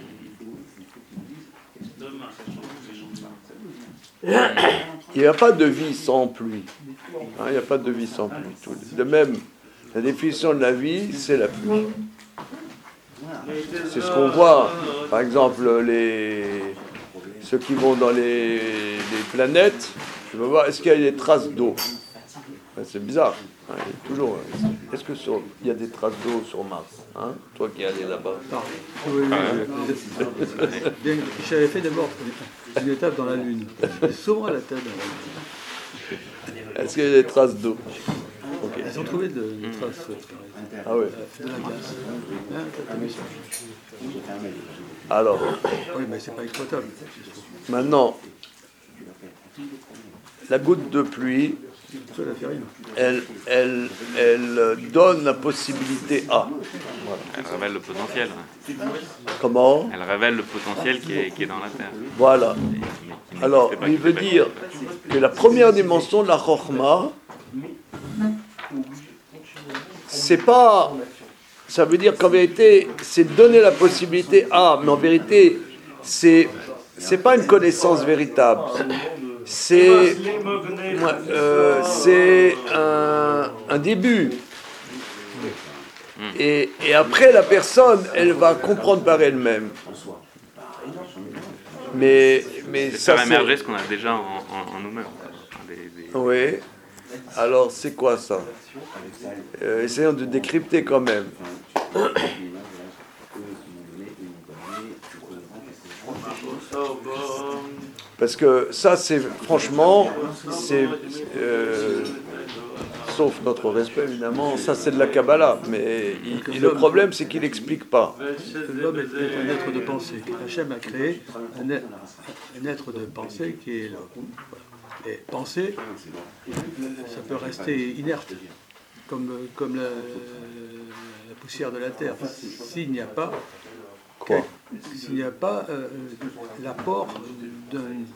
Il n'y a pas de vie sans pluie. Hein, il n'y a pas de vie sans pluie. De même, la définition de la vie, c'est la pluie. C'est ce qu'on voit. Par exemple, ceux qui vont dans les planètes, tu vas voir, est-ce qu'il y a des traces d'eau? C'est bizarre. Hein, toujours. Est-ce que il y a des traces d'eau sur Mars, hein? Toi qui es allé là-bas. Oui. Bien, j'avais fait d'abord une étape dans la Lune. Souvent à la tête. Est-ce qu'il y a des traces d'eau? Okay. Ils ont trouvé des traces Ah oui. de la gaz. Hein, t'as mis ça. Alors, Oui, mais c'est pas exploitable. maintenant, la goutte de pluie, Ça, elle fait rien. elle donne la possibilité à. Elle révèle le potentiel. Comment? Elle révèle le potentiel qui est dans la Terre. Voilà. Mais qui Alors, n'existait pas, il qui veut n'était pas dire que la première dimension de la Chorma, c'est pas. Ça veut dire qu'en vérité, c'est donner la possibilité à, mais en vérité, c'est pas une connaissance véritable. C'est un début. Et après, la personne, elle va comprendre par elle-même. Mais C'est ça, faire émerger ce qu'on a déjà en nous-mêmes. Oui. Alors, c'est quoi ça? Essayons de décrypter quand même. Parce que ça, c'est franchement, c'est sauf notre respect évidemment, ça c'est de la Kabbalah. Mais le problème, c'est qu'il n'explique pas. L'homme est un être de pensée. Hachem a créé un être de pensée qui est là. Et penser, ça peut rester inerte, comme la poussière de la terre. S'il n'y a pas, l'apport de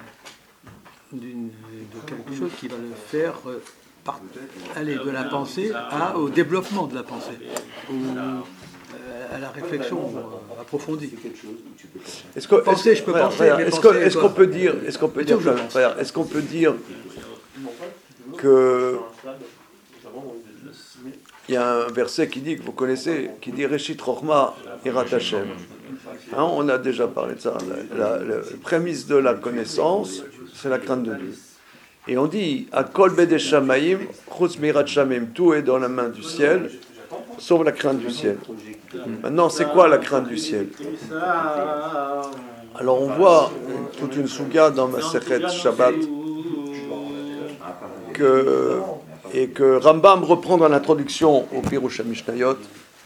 quelque chose qui va le faire aller de la pensée au développement de la pensée, à la réflexion approfondie. Est-ce qu'on peut dire que il y a un verset qui dit, que vous connaissez, qui dit Reshit Chochma Yirat Hashem. Hein, on a déjà parlé de ça. La prémisse de la connaissance, c'est la crainte de Dieu. Et on dit Akol Bede Shamayim, Chutz Mirat Shamim, tout est dans la main du ciel, sauf la crainte du ciel. Maintenant, c'est quoi la crainte du ciel? Alors, on voit toute une souga dans Masechet Shabbat et que Rambam reprend dans l'introduction au Pirush HaMishnayot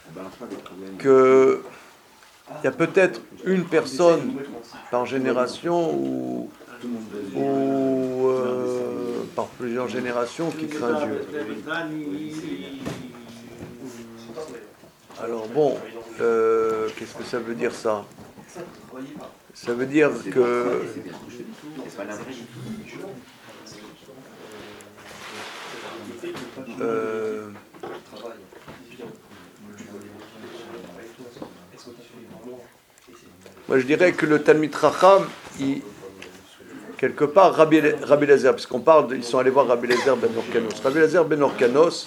que il y a peut-être une personne par génération ou par plusieurs générations qui craint Dieu. Alors bon, qu'est-ce que ça veut dire ça? Ça veut dire que moi je dirais que le Talmid Chacham, quelque part, Rabbi Eliezer, parce qu'on parle, ils sont allés voir Rabbi Eliezer ben Orkanos. Rabbi Eliezer ben Orkanos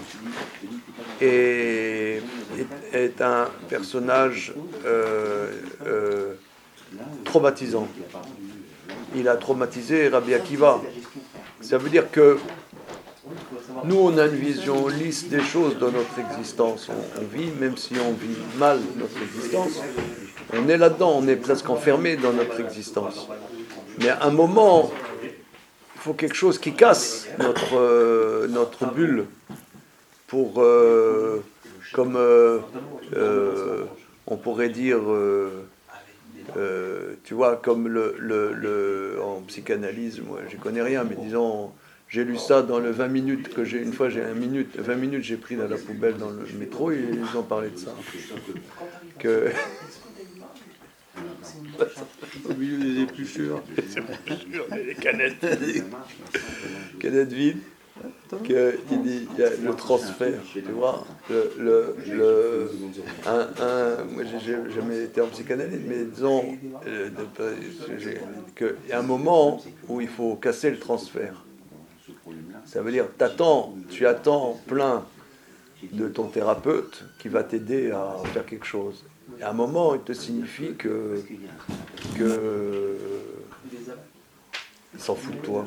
est un personnage traumatisant. Il a traumatisé Rabbi Akiva. Ça veut dire que nous, on a une vision lisse des choses dans notre existence. On vit, même si on vit mal notre existence, on est là-dedans, on est presque enfermé dans notre existence. Mais à un moment, il faut quelque chose qui casse notre bulle pour, comme on pourrait dire, tu vois, comme en psychanalyse, moi je connais rien, mais disons, j'ai lu ça dans le 20 minutes que j'ai, une fois j'ai 20 minutes j'ai pris dans la poubelle dans le métro et ils ont parlé de ça. Que Au milieu des épluchures. les canettes vides, il dit, il y a le transfert, tu vois, moi j'ai jamais été en psychanalyse, mais disons, qu'il y a un moment où il faut casser le transfert. Ça veut dire, tu attends plein de ton thérapeute qui va t'aider à faire quelque chose. Et à un moment, il te signifie que il s'en fout de toi.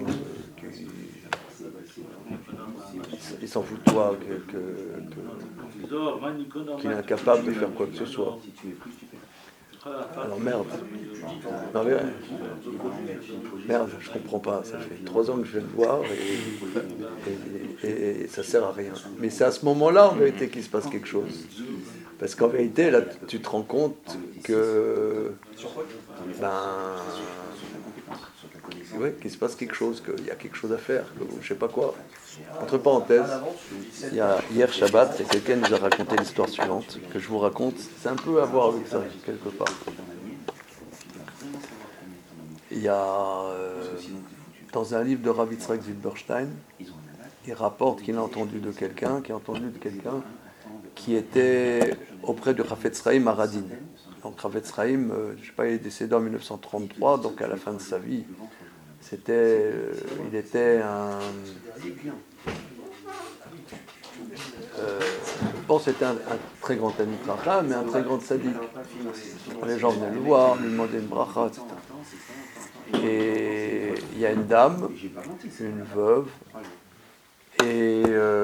Il s'en fout de toi, qu'il est incapable de faire quoi que ce soit. Alors merde. Non mais merde, je comprends pas. Ça fait 3 ans que je viens de voir et ça sert à rien. Mais c'est à ce moment-là, en vérité, qu'il se passe quelque chose. Parce qu'en vérité, là, tu te rends compte que qu'il se passe quelque chose, qu'il y a quelque chose à faire, je sais pas quoi. Entre parenthèses, hier Shabbat, il y a quelqu'un qui nous a raconté l'histoire suivante, que je vous raconte, c'est un peu à voir avec ça, quelque part. Il y a, dans un livre de Rav Yitzhak Zilberstein, il rapporte qu'il a entendu de quelqu'un, qui était auprès de Chafetz Chaim à Radin. Donc Chafetz Chaim, je sais pas, il est décédé en 1933, donc à la fin de sa vie, il était un... je pense que c'était un très grand Talmid Chacham, mais un très grand tzaddik. Les gens venaient le voir, lui demandaient une bracha, etc. Et il y a une dame, une veuve, et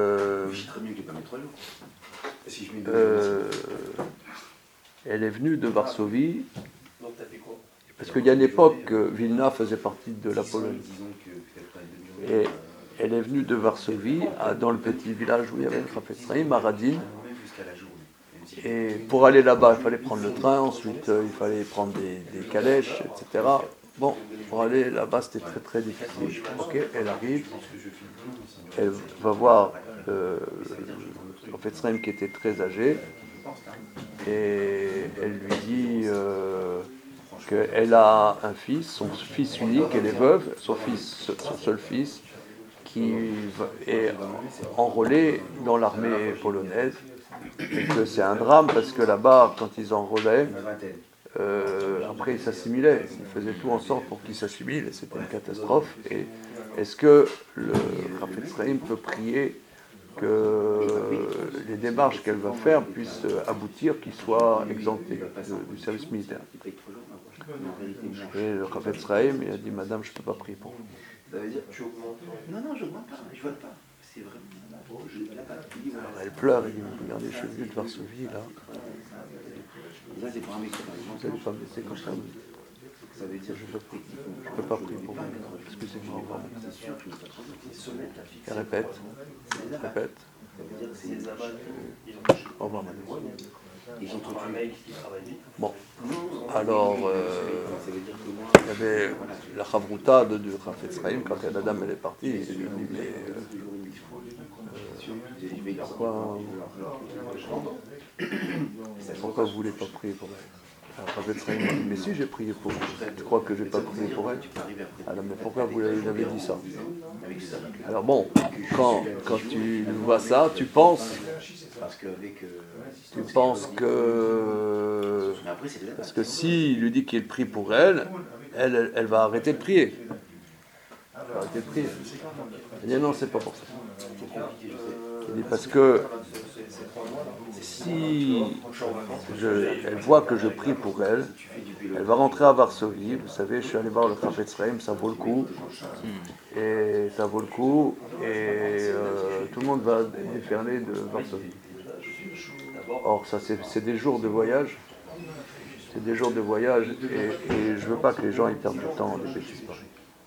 elle est venue de Varsovie, parce qu'il y a une époque que Vilna faisait partie de la Pologne. Et elle est venue de Varsovie, dans le petit village où il y avait le Chafetz Chaim, à Radin. Et pour aller là-bas, il fallait prendre le train, ensuite il fallait prendre des calèches, etc. Bon, pour aller là-bas, c'était très très difficile. Ok, elle arrive, elle va voir le Chafetz Chaim qui était très âgé, et elle lui dit qu'elle a un fils, son fils unique, elle est veuve, son seul fils, qui est enrôlé dans l'armée polonaise, et que c'est un drame parce que là-bas, quand ils enrôlaient, après ils s'assimilaient, ils faisaient tout en sorte pour qu'ils s'assimilent, et c'était une catastrophe. Et est-ce que le Chafetz Chaim peut prier que les démarches qu'elle va faire puissent aboutir, qu'ils soient exemptés du service militaire? Et le Chafetz Chaim, il a dit, madame, je ne peux pas prier pour vous. Ça veut dire que tu augmentes. Non, je ne augmente pas, je ne vote pas. C'est vraiment. Alors elle pleure, elle dit, regardez, je suis venu de Varsovie, là. Vous n'allez pas me laisser comme ça. Je ne peux pas prier pour vous. Excusez-moi, au revoir. Elle répète. Au revoir, madame. Bon, alors, il y avait la chavruta de Chafetz Chaim, quand la dame elle est partie, il lui dit, mais pourquoi vous voulez pas prier pour elle? Alors Chafetz Chaim dit, mais si j'ai prié pour elle, tu crois que j'ai pas prié pour elle? Alors, mais pourquoi vous lui avez dit ça? Alors bon, quand tu vois ça, tu penses que... Parce que s'il lui dit qu'il prie pour elle, elle va arrêter de prier. Elle va arrêter de prier. Il dit non, c'est pas pour ça. Il dit parce que si elle voit que je prie pour elle, elle va rentrer à Varsovie. Vous savez, je suis allé voir le Chafetz Chaim, ça vaut le coup. Et ça vaut le coup. Et tout le monde va déferler de Varsovie. Or, ça, c'est des jours de voyage. C'est des jours de voyage. Et je veux pas que les gens ils perdent du temps des bêtises pareilles.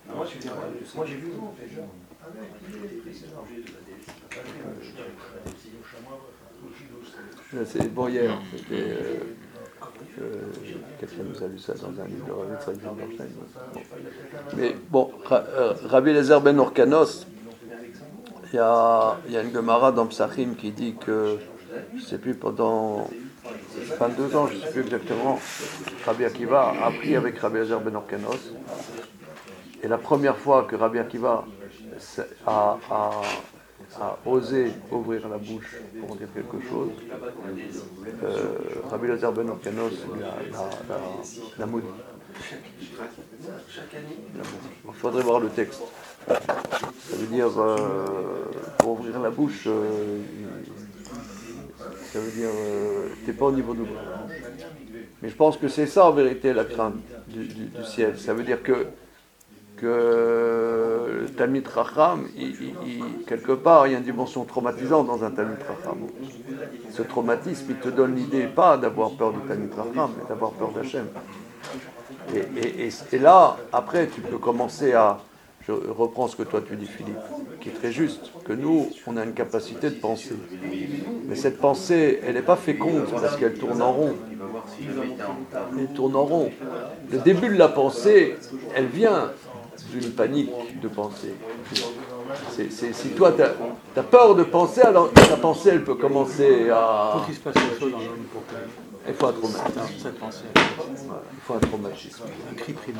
C'est bon hier. C'était... quelqu'un nous a lu ça dans un livre de Rabbi Yitzhak Zilberstein. Mais bon, Rabbi Eliezer ben Orkanos, il y a une Gemara dans Psachim qui dit que, je ne sais plus, pendant 22 ans, je ne sais plus exactement, Rabbi Akiva a appris avec Rabbi Eliezer ben Orkanos. Et la première fois que Rabbi Akiva a osé ouvrir la bouche pour dire quelque chose, Rabbi Eliezer ben Orkanos l'a maudit. Il faudrait voir le texte. Ça veut dire, pour ouvrir la bouche, ça veut dire, t'es pas au niveau de l'ouvrir. Mais je pense que c'est ça en vérité la crainte du ciel. Ça veut dire que le Talmid Chacham, quelque part, il y a une dimension traumatisante dans un Talmid Chacham. Ce traumatisme, il te donne l'idée, pas d'avoir peur du Talmid Chacham, mais d'avoir peur d'Hachem. Et là, après, tu peux commencer à... Je reprends ce que toi tu dis, Philippe, qui est très juste, que nous, on a une capacité de penser. Mais cette pensée, elle n'est pas féconde parce qu'elle tourne en rond. Elle tourne en rond. Le début de la pensée, elle vient d'une panique de pensée. Si toi, tu as peur de penser, alors ta pensée, elle peut commencer à... Il faut qu'il se passe quelque chose dans l'homme pour que... Il faut un traumatisme. Cette pensée. Il faut un traumatisme. Un cri primal.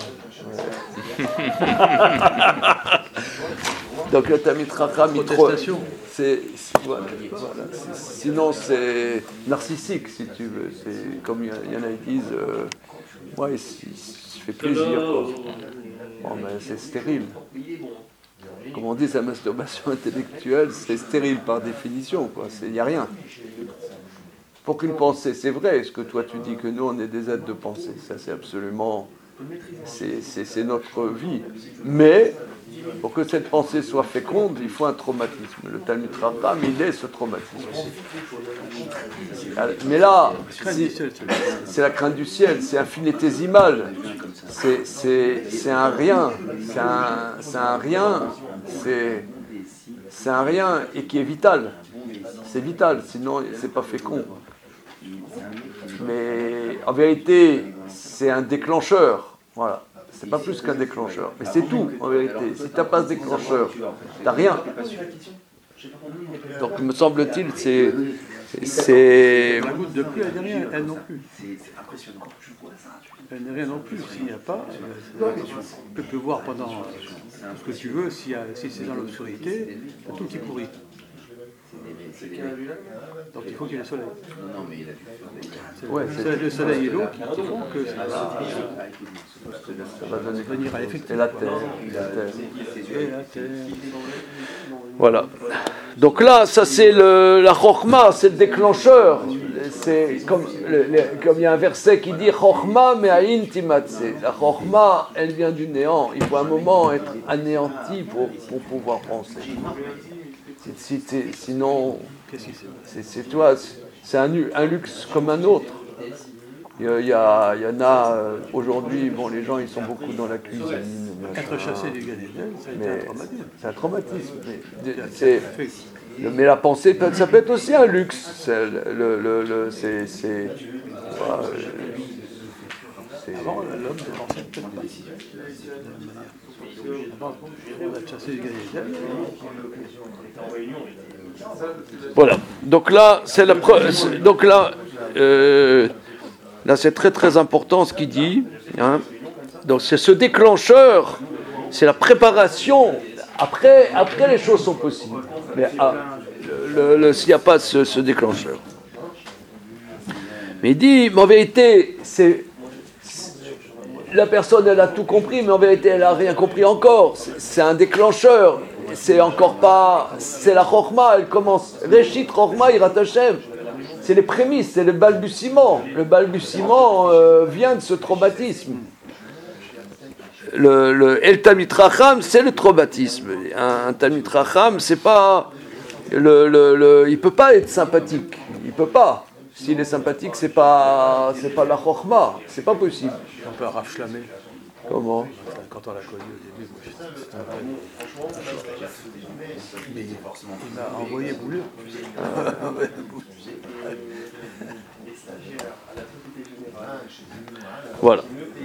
Donc le Talmid Chacham, Protestation. voilà. Sinon c'est narcissique si tu veux. C'est comme il y en a qui disent, ouais, il se fait plaisir quoi. Bon, mais c'est stérile. Comme on dit, sa masturbation intellectuelle, c'est stérile par définition quoi. Il n'y a rien. Pour qu'une pensée, c'est vrai, ce que toi tu dis que nous on est des êtres de pensée, ça c'est absolument, c'est notre vie. Mais pour que cette pensée soit féconde, il faut un traumatisme. Le Talmid Chacham, il est ce traumatisme. Mais là, c'est la crainte du ciel, c'est infinitésimal, c'est un rien, c'est un rien et qui est vital. C'est vital, sinon c'est pas fécond. Mais en vérité, c'est un déclencheur. Voilà. C'est pas plus qu'un déclencheur. Mais c'est tout, en vérité. Si tu n'as pas ce déclencheur, tu n'as rien. Donc, me semble-t-il, c'est... La goutte de pluie, elle n'est rien, elle non plus. Elle n'est rien non plus. S'il n'y a pas, tu peux voir pendant ce que tu veux. Si c'est dans l'obscurité, c'est tout qui pourrit. Donc il faut qu'il y ait le soleil. C'est le soleil et l'eau qui font que ça va venir à l'effet. Et la terre. Voilà. Donc là, ça c'est la Chokhma, c'est le déclencheur. C'est comme il y a un verset qui dit Chokhma me'ayin timatse. La Chokhma, elle vient du néant. Il faut un moment être anéanti pour pouvoir penser. Sinon, Qu'est-ce qui s'est passé? c'est toi, c'est un luxe comme un autre. Il y en a aujourd'hui, bon, les gens ils sont beaucoup dans la cuisine. Être chassé du Gan Eden, ça a été un traumatisme. C'est un traumatisme. Mais la pensée, ça peut être aussi un luxe. Avant, l'homme dépensait peut-être des Avant, pour être chassé du Gan Eden, Voilà. Donc là, c'est la preuve. Donc là, là, c'est très très important ce qu'il dit. Hein. Donc c'est ce déclencheur, c'est la préparation. Après, les choses sont possibles. Mais s'il n'y a pas ce déclencheur. Mais il dit, mais en vérité, la personne, elle a tout compris, mais en vérité, elle n'a rien compris encore. C'est un déclencheur. C'est encore pas... C'est la Chokhma, elle commence. Réchit Chokhma, Yirat Hashem. C'est les prémices, c'est le balbutiement. Le balbutiement vient de ce traumatisme. Le El Talmid Racham, c'est le traumatisme. Un Talmid Racham, c'est pas... il peut pas être sympathique. Il peut pas. S'il est sympathique, c'est pas la Chokhma. C'est pas possible. on peut raflamer. Comment? Quand on l'a connu au début, moi, c'était un vrai. Mais il m'a envoyé bouler. Voilà.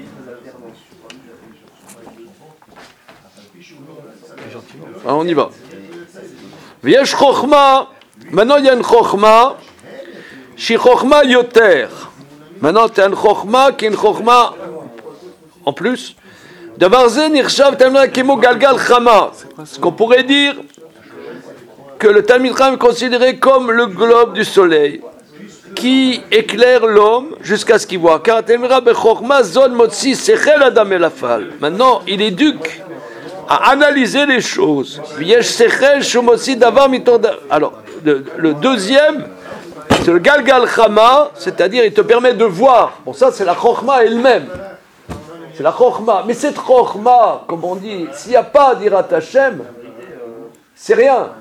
Ah, on y va. V'yesh chokhma. Maintenant, il y a une chokhma. Shi chokhma yoter. Maintenant, tu as une chokhma qui est une chokhma en plus. Davarze nirshav tamna kemo galgal chama. Ce qu'on pourrait dire que le Talmid Chacham est considéré comme le globe du soleil qui éclaire l'homme jusqu'à ce qu'il voit. Car Talmid bechokma zon motzi sechel adam elafal. Maintenant, il éduque à analyser les choses. V'yesh sechel shumotzi davar mitor. Alors, le deuxième, c'est le galgal chama, c'est-à-dire il te permet de voir. Bon, ça c'est la chokhma elle-même. C'est la chokhma. Mais cette chokhma, comme on dit, s'il n'y a pas d'Yirat Hashem, c'est rien.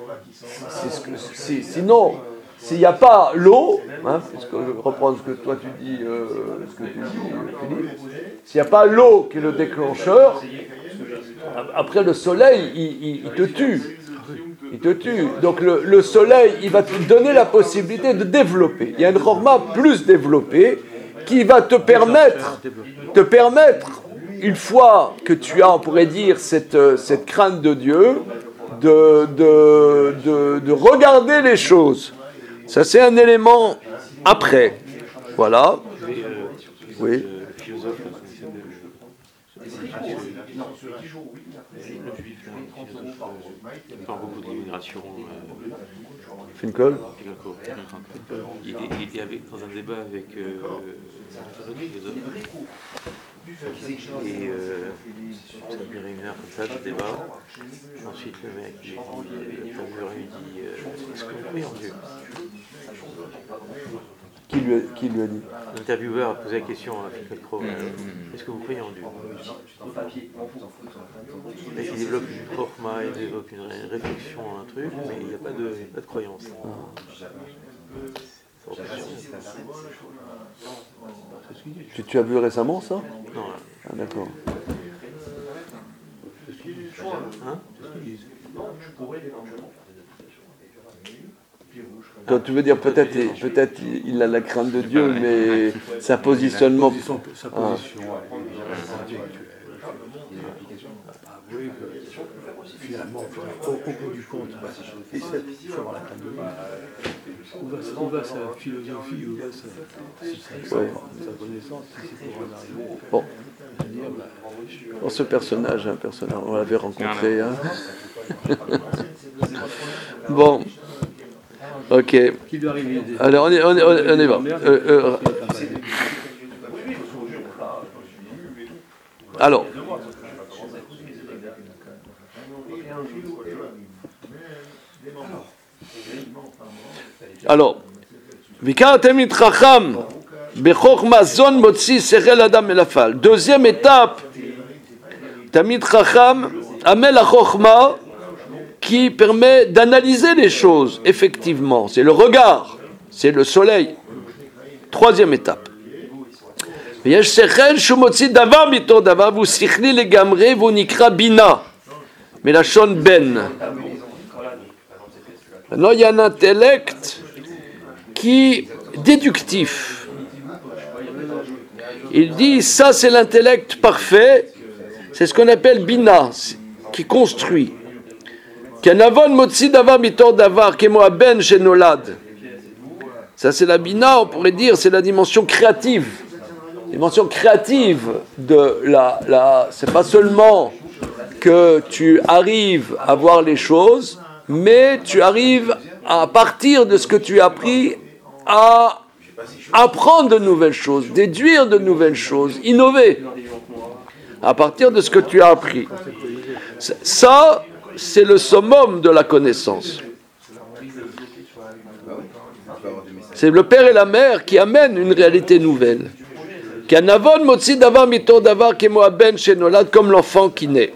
Sinon, s'il n'y a pas l'eau, hein, parce que je reprends ce que toi tu dis, Philippe, s'il n'y a pas l'eau qui est le déclencheur, après le soleil, il te tue. Il te tue. Donc le soleil, il va te donner la possibilité de développer. Il y a une chokhma plus développée qui va te permettre, une fois que tu as, on pourrait dire, cette crainte de Dieu, de regarder les choses. Ça, c'est un élément après. Voilà. Oui. Le philosophe, il parle beaucoup de l'immigration. Finkel. Il était dans un débat avec un autre philosophe. Et ça a duré une heure comme ça, de débat. Ensuite, le mec, l'intervieweur lui dit est-ce que vous croyez en Dieu? Qui lui a dit? L'intervieweur a posé la question à Finkel. Est-ce que vous croyez en Dieu? Le mec, il développe une chokhma, il développe une réflexion, un truc, mais il n'y a pas de croyance. Tu as vu récemment ça? Non. Ah, d'accord. Hein? Quand tu veux dire peut-être il a la crainte de Dieu, mais sa positionnement. Sa position intellectuelle. Oui, finalement, au bout du compte, il faut avoir la crainte de Dieu. Où va sa philosophie, où va sa connaissance, si c'est pour en arriver. Bon. Bon, ce personnage, on l'avait rencontré. Hein. Bon. Ok. Alors, on y va. Alors. Vikar Talmid Chacham bechokma zon motzi sechel adam elafal. Deuxième étape, Talmid Chacham amène la chokhma qui permet d'analyser les choses, effectivement. C'est le regard, c'est le soleil. Troisième étape. יש שכל שהוא מוציא דבר מתוך דבר והוא שכלי לגמרי והוא נקרא בינה מלשון בן. Maintenant, il y a un intellect qui est déductif. Il dit, ça c'est l'intellect parfait, c'est ce qu'on appelle bina, qui construit. Kanavon motzi davar mitor davar kemo aben shenolad. Ça c'est la bina, on pourrait dire, c'est la dimension créative. Dimension créative de c'est pas seulement que tu arrives à voir les choses, mais tu arrives à partir de ce que tu as appris à apprendre de nouvelles choses, déduire de nouvelles choses, innover à partir de ce que tu as appris. Ça, c'est le summum de la connaissance. C'est le père et la mère qui amènent une réalité nouvelle. Comme l'enfant qui naît.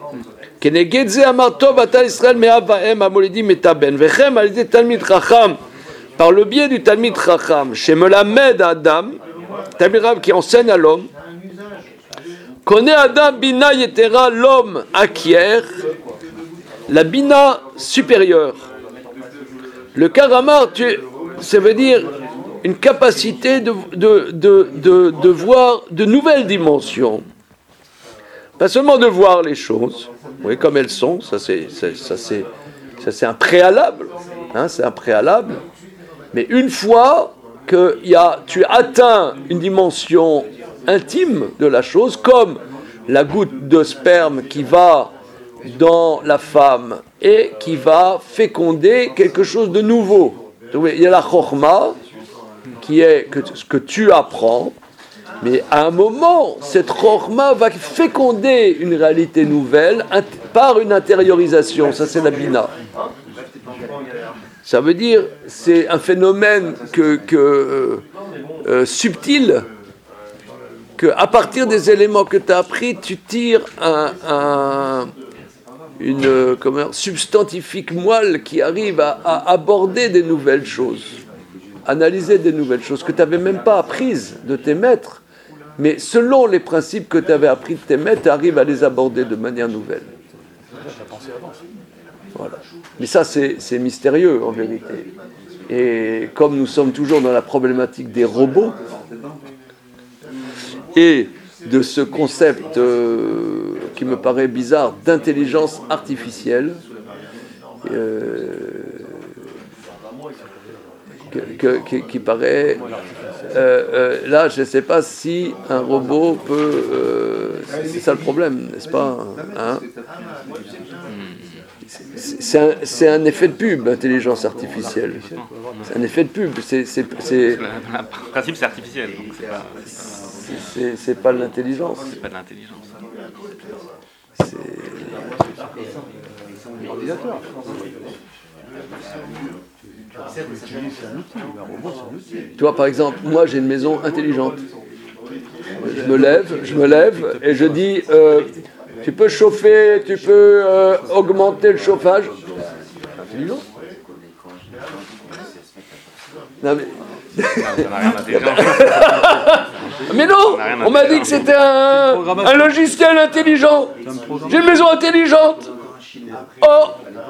Par le biais du Talmid Chacham, chez Melamed Adam, Talmid Chacham qui enseigne à l'homme, connaît Adam Bina Yetera, l'homme acquiert la Bina supérieure. Le Karamar, ça veut dire une capacité de voir de nouvelles dimensions. Pas seulement de voir les choses, oui, comme elles sont, ça c'est un préalable, hein, c'est un préalable. Mais une fois que tu atteins une dimension intime de la chose, comme la goutte de sperme qui va dans la femme et qui va féconder quelque chose de nouveau. Il y a la chokhma, qui est ce que tu apprends, mais à un moment, cette chokhma va féconder une réalité nouvelle par une intériorisation. Ça, c'est la bina. Ça veut dire, c'est un phénomène subtil, qu'à partir des éléments que tu as appris, tu tires une substantifique moelle qui arrive à aborder des nouvelles choses, analyser des nouvelles choses que tu n'avais même pas apprises de tes maîtres, mais selon les principes que tu avais appris de tes maîtres, tu arrives à les aborder de manière nouvelle. Voilà. Mais ça, c'est mystérieux en vérité. Et comme nous sommes toujours dans la problématique des robots et de ce concept qui me paraît bizarre d'intelligence artificielle, qui paraît... là, je ne sais pas si un robot peut... c'est ça le problème, n'est-ce pas, hein? C'est un effet de pub, l'intelligence artificielle. C'est un effet de pub. Le principe, c'est artificiel. Donc c'est pas de l'intelligence. C'est pas de l'intelligence. C'est un ordinateur. C'est un outil. Un robot, c'est un outil. Toi, par exemple, moi, j'ai une maison intelligente. Je me lève et je dis... tu peux chauffer, tu peux augmenter le chauffage. C'est intelligent. Non, mais... Ça n'a rien d'intelligent. Mais non, on m'a dit que c'était un logiciel intelligent. J'ai une maison intelligente. Oh.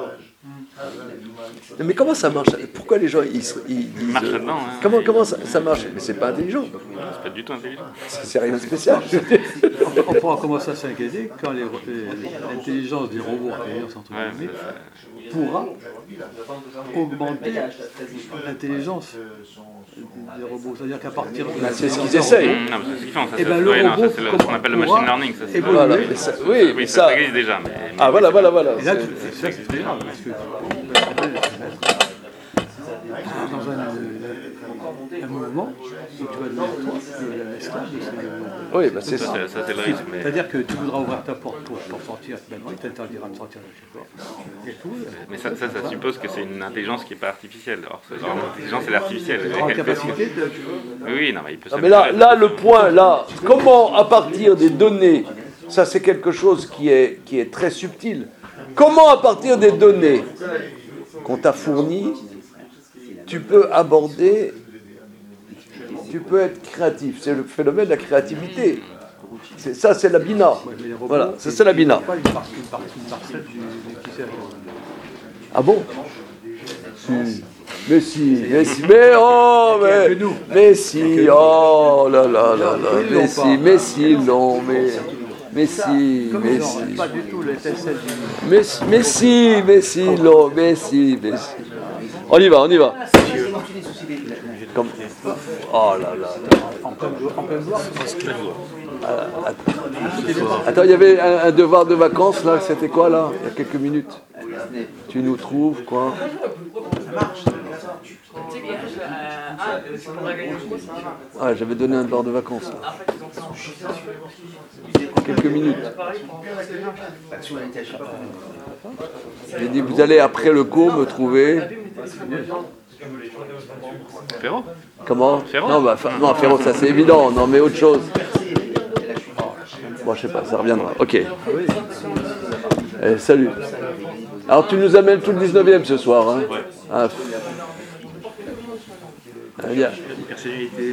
Mais comment ça marche? Pourquoi les gens ils disent dedans, hein. Comment ça marche? Mais c'est pas intelligent. C'est pas du tout intelligent. C'est rien de spécial. On pourra commencer à s'inquiéter quand l'intelligence des robots, l'intelligence entre guillemets, pourra augmenter l'intelligence des robots. C'est-à-dire qu'à partir de... C'est ce qu'ils essayent. Non, mais c'est ce qu'ils font. Ça, Eh c'est ben, le robot ce qu'on appelle le machine learning. Ça, c'est Voilà. Oui, ça existe déjà. Mais ah, voilà. Et là, c'est très grave, parce que dans un mouvement, si tu vas devenir toi, l'esclave, oui, bah c'est ça. Ça, c'est le risque. Mais... C'est-à-dire que tu voudras ouvrir ta porte pour sortir, ben non, il t'interdira de sortir de chez toi. Et tout. Mais ça suppose que c'est une intelligence qui n'est pas artificielle. Or, l'intelligence, c'est l'artificielle. En capacité de... Oui, non, mais il peut Mais là, le point, comment, à partir des données, ça c'est quelque chose qui est très subtil, comment à partir des données qu'on t'a fournies, tu peux aborder, tu peux être créatif. C'est le phénomène de la créativité. Ça, c'est la bina. Voilà, ça, c'est la bina. Pas une parcelle du qui sait. Ah bon? Mais si, mais oh, mais si, oh là là là là, mais si, non, mais si, Pas du tout les tests mais si, non, mais si. On y va. Comme... Oh là là. Attends, il y avait un devoir de vacances là, c'était quoi là? Il y a quelques minutes. Tu nous trouves quoi? Ah, j'avais donné un devoir de vacances. Quelques minutes. J'ai dit, vous allez après le cours me trouver. Ferro. Comment? Ferro. Non, Ferro, ça c'est évident. Non, mais autre chose. Bon, je sais pas, ça reviendra. Ok. Salut. Alors, tu nous amènes tout le 19e ce soir. Hein? Ouais. Ah, bien. Personnalité.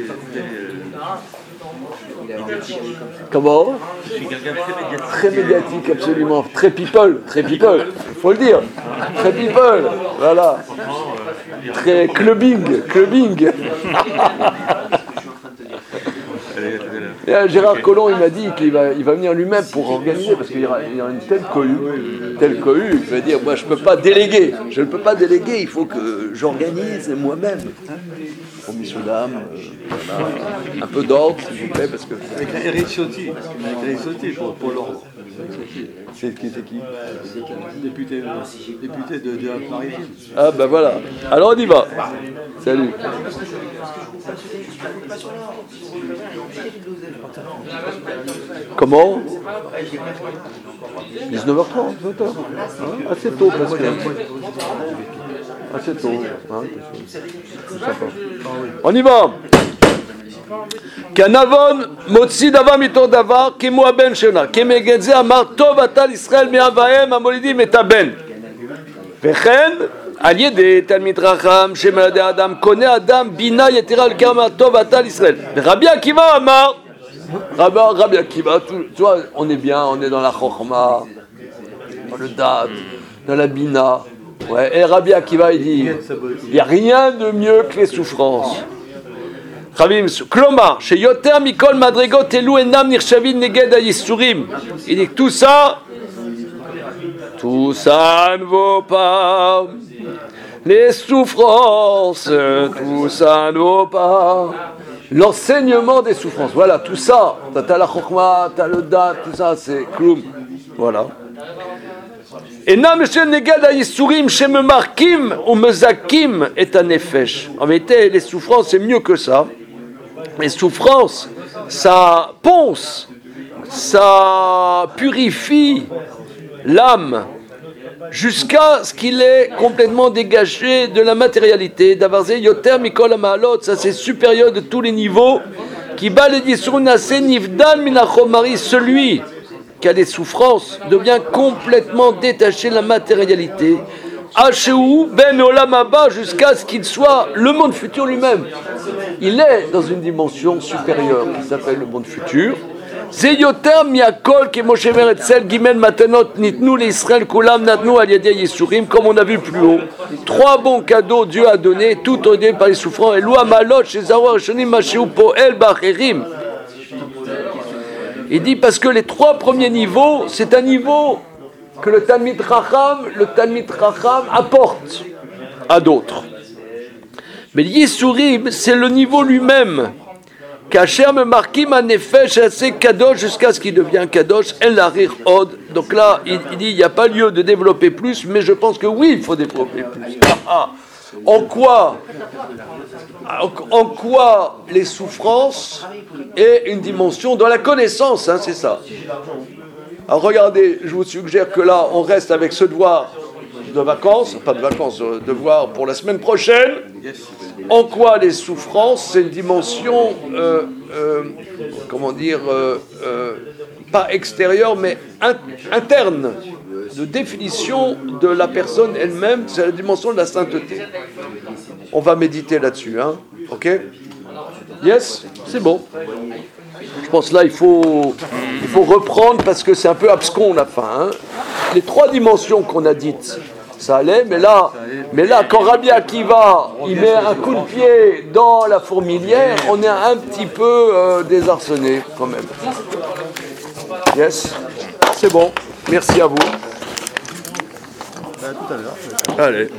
Comment? Je suis quelqu'un de très médiatique. Très médiatique, absolument. Très people, faut le dire. Très people, voilà. Très clubbing. Et Gérard Collomb, il m'a dit qu'il va venir lui-même pour organiser, parce qu'il y aura une telle cohue, il va dire, moi je ne peux pas déléguer, il faut que j'organise moi-même. Bon, messieurs, dames, voilà, un peu d'ordre, s'il vous plaît, parce que... Avec Eric Ciotti pour l'ordre. C'est qui? Député de la Parisienne. Ah ben voilà, alors on y va. Salut. Comment? 19h30, 20h. Assez tôt parce que... Assez tôt. Hein, c'est sympa. On y va. Kanavon motzi davar mito davar kimu aben shena kemeged ze amar tov ata l'Israël me'avahem amolidim et aben וכן על ידי תלמיד חכם שמלמד האדם קונה אדם בינה יתרה על כמה טוב אתה לישראל. ורבי עקיבא אמר, Rabbi Akiva, tu vois, on est bien, on est dans la chokhma, dans le dad, dans la bina. Ouais, et Rabbi Akiva il dit, il n'y a rien de mieux que les souffrances. Klomar, chez Yoter Mikol Madrigot Elu Enam Nirshavin Neged Ayisurim. Il dit que tout ça ne vaut pas. Les souffrances, tout ça ne vaut pas. L'enseignement des souffrances, voilà, tout ça. T'as la chokhma, t'as le dat, tout ça, c'est kloum. Voilà. Enam Nirshavin Neged Ayisurim Shememarkim ou Mezakim et Anefesh. En vérité, les souffrances, c'est mieux que ça. Les souffrances, ça ponce, ça purifie l'âme jusqu'à ce qu'il est complètement dégagé de la matérialité. D'avarze yoter mikol ha'ma'alot, ça c'est supérieur de tous les niveaux. Qui bat les dissoun nase nivdan minachomari, celui qui a des souffrances devient complètement détaché de la matérialité. Hachéou ben olam haba, jusqu'à ce qu'il soit le monde futur lui-même. Il est dans une dimension supérieure qui s'appelle le monde futur. Zeyoter miakol ke Moshe ver etzel gimel matanot nitnu l'Israël kulam natnu al yedei yisurim, comme on a vu plus haut. 3 bons cadeaux Dieu a donnés, tout aidés par les souffrants. Et loi malot chez Zawar Rishonim Mashéou poel bacherim. Il dit parce que les 3 premiers niveaux, c'est un niveau que le Talmid Chacham apporte à d'autres. Mais l'Yisurim, c'est le niveau lui-même. Kacher me marquim un effet assez kadosh jusqu'à ce qu'il devienne kadosh, el larir od. Donc là, il dit il n'y a pas lieu de développer plus, mais je pense que oui, il faut développer plus. En quoi les souffrances est une dimension dans la connaissance, hein, c'est ça. Alors regardez, je vous suggère que là, on reste avec ce devoir de vacances, pas de vacances, devoir pour la semaine prochaine. En quoi les souffrances, c'est une dimension, pas extérieure, mais interne. de définition de la personne elle-même, c'est la dimension de la sainteté. On va méditer là-dessus, hein. Ok? Yes? C'est bon. Je pense là, il faut reprendre parce que c'est un peu abscon la fin. Hein. Les 3 dimensions qu'on a dites, ça allait, mais là, quand Rabbi Akiva, il met un coup de pied dans la fourmilière, on est un petit peu désarçonné quand même. Yes? C'est bon. Merci à vous. Tout à l'heure. Allez.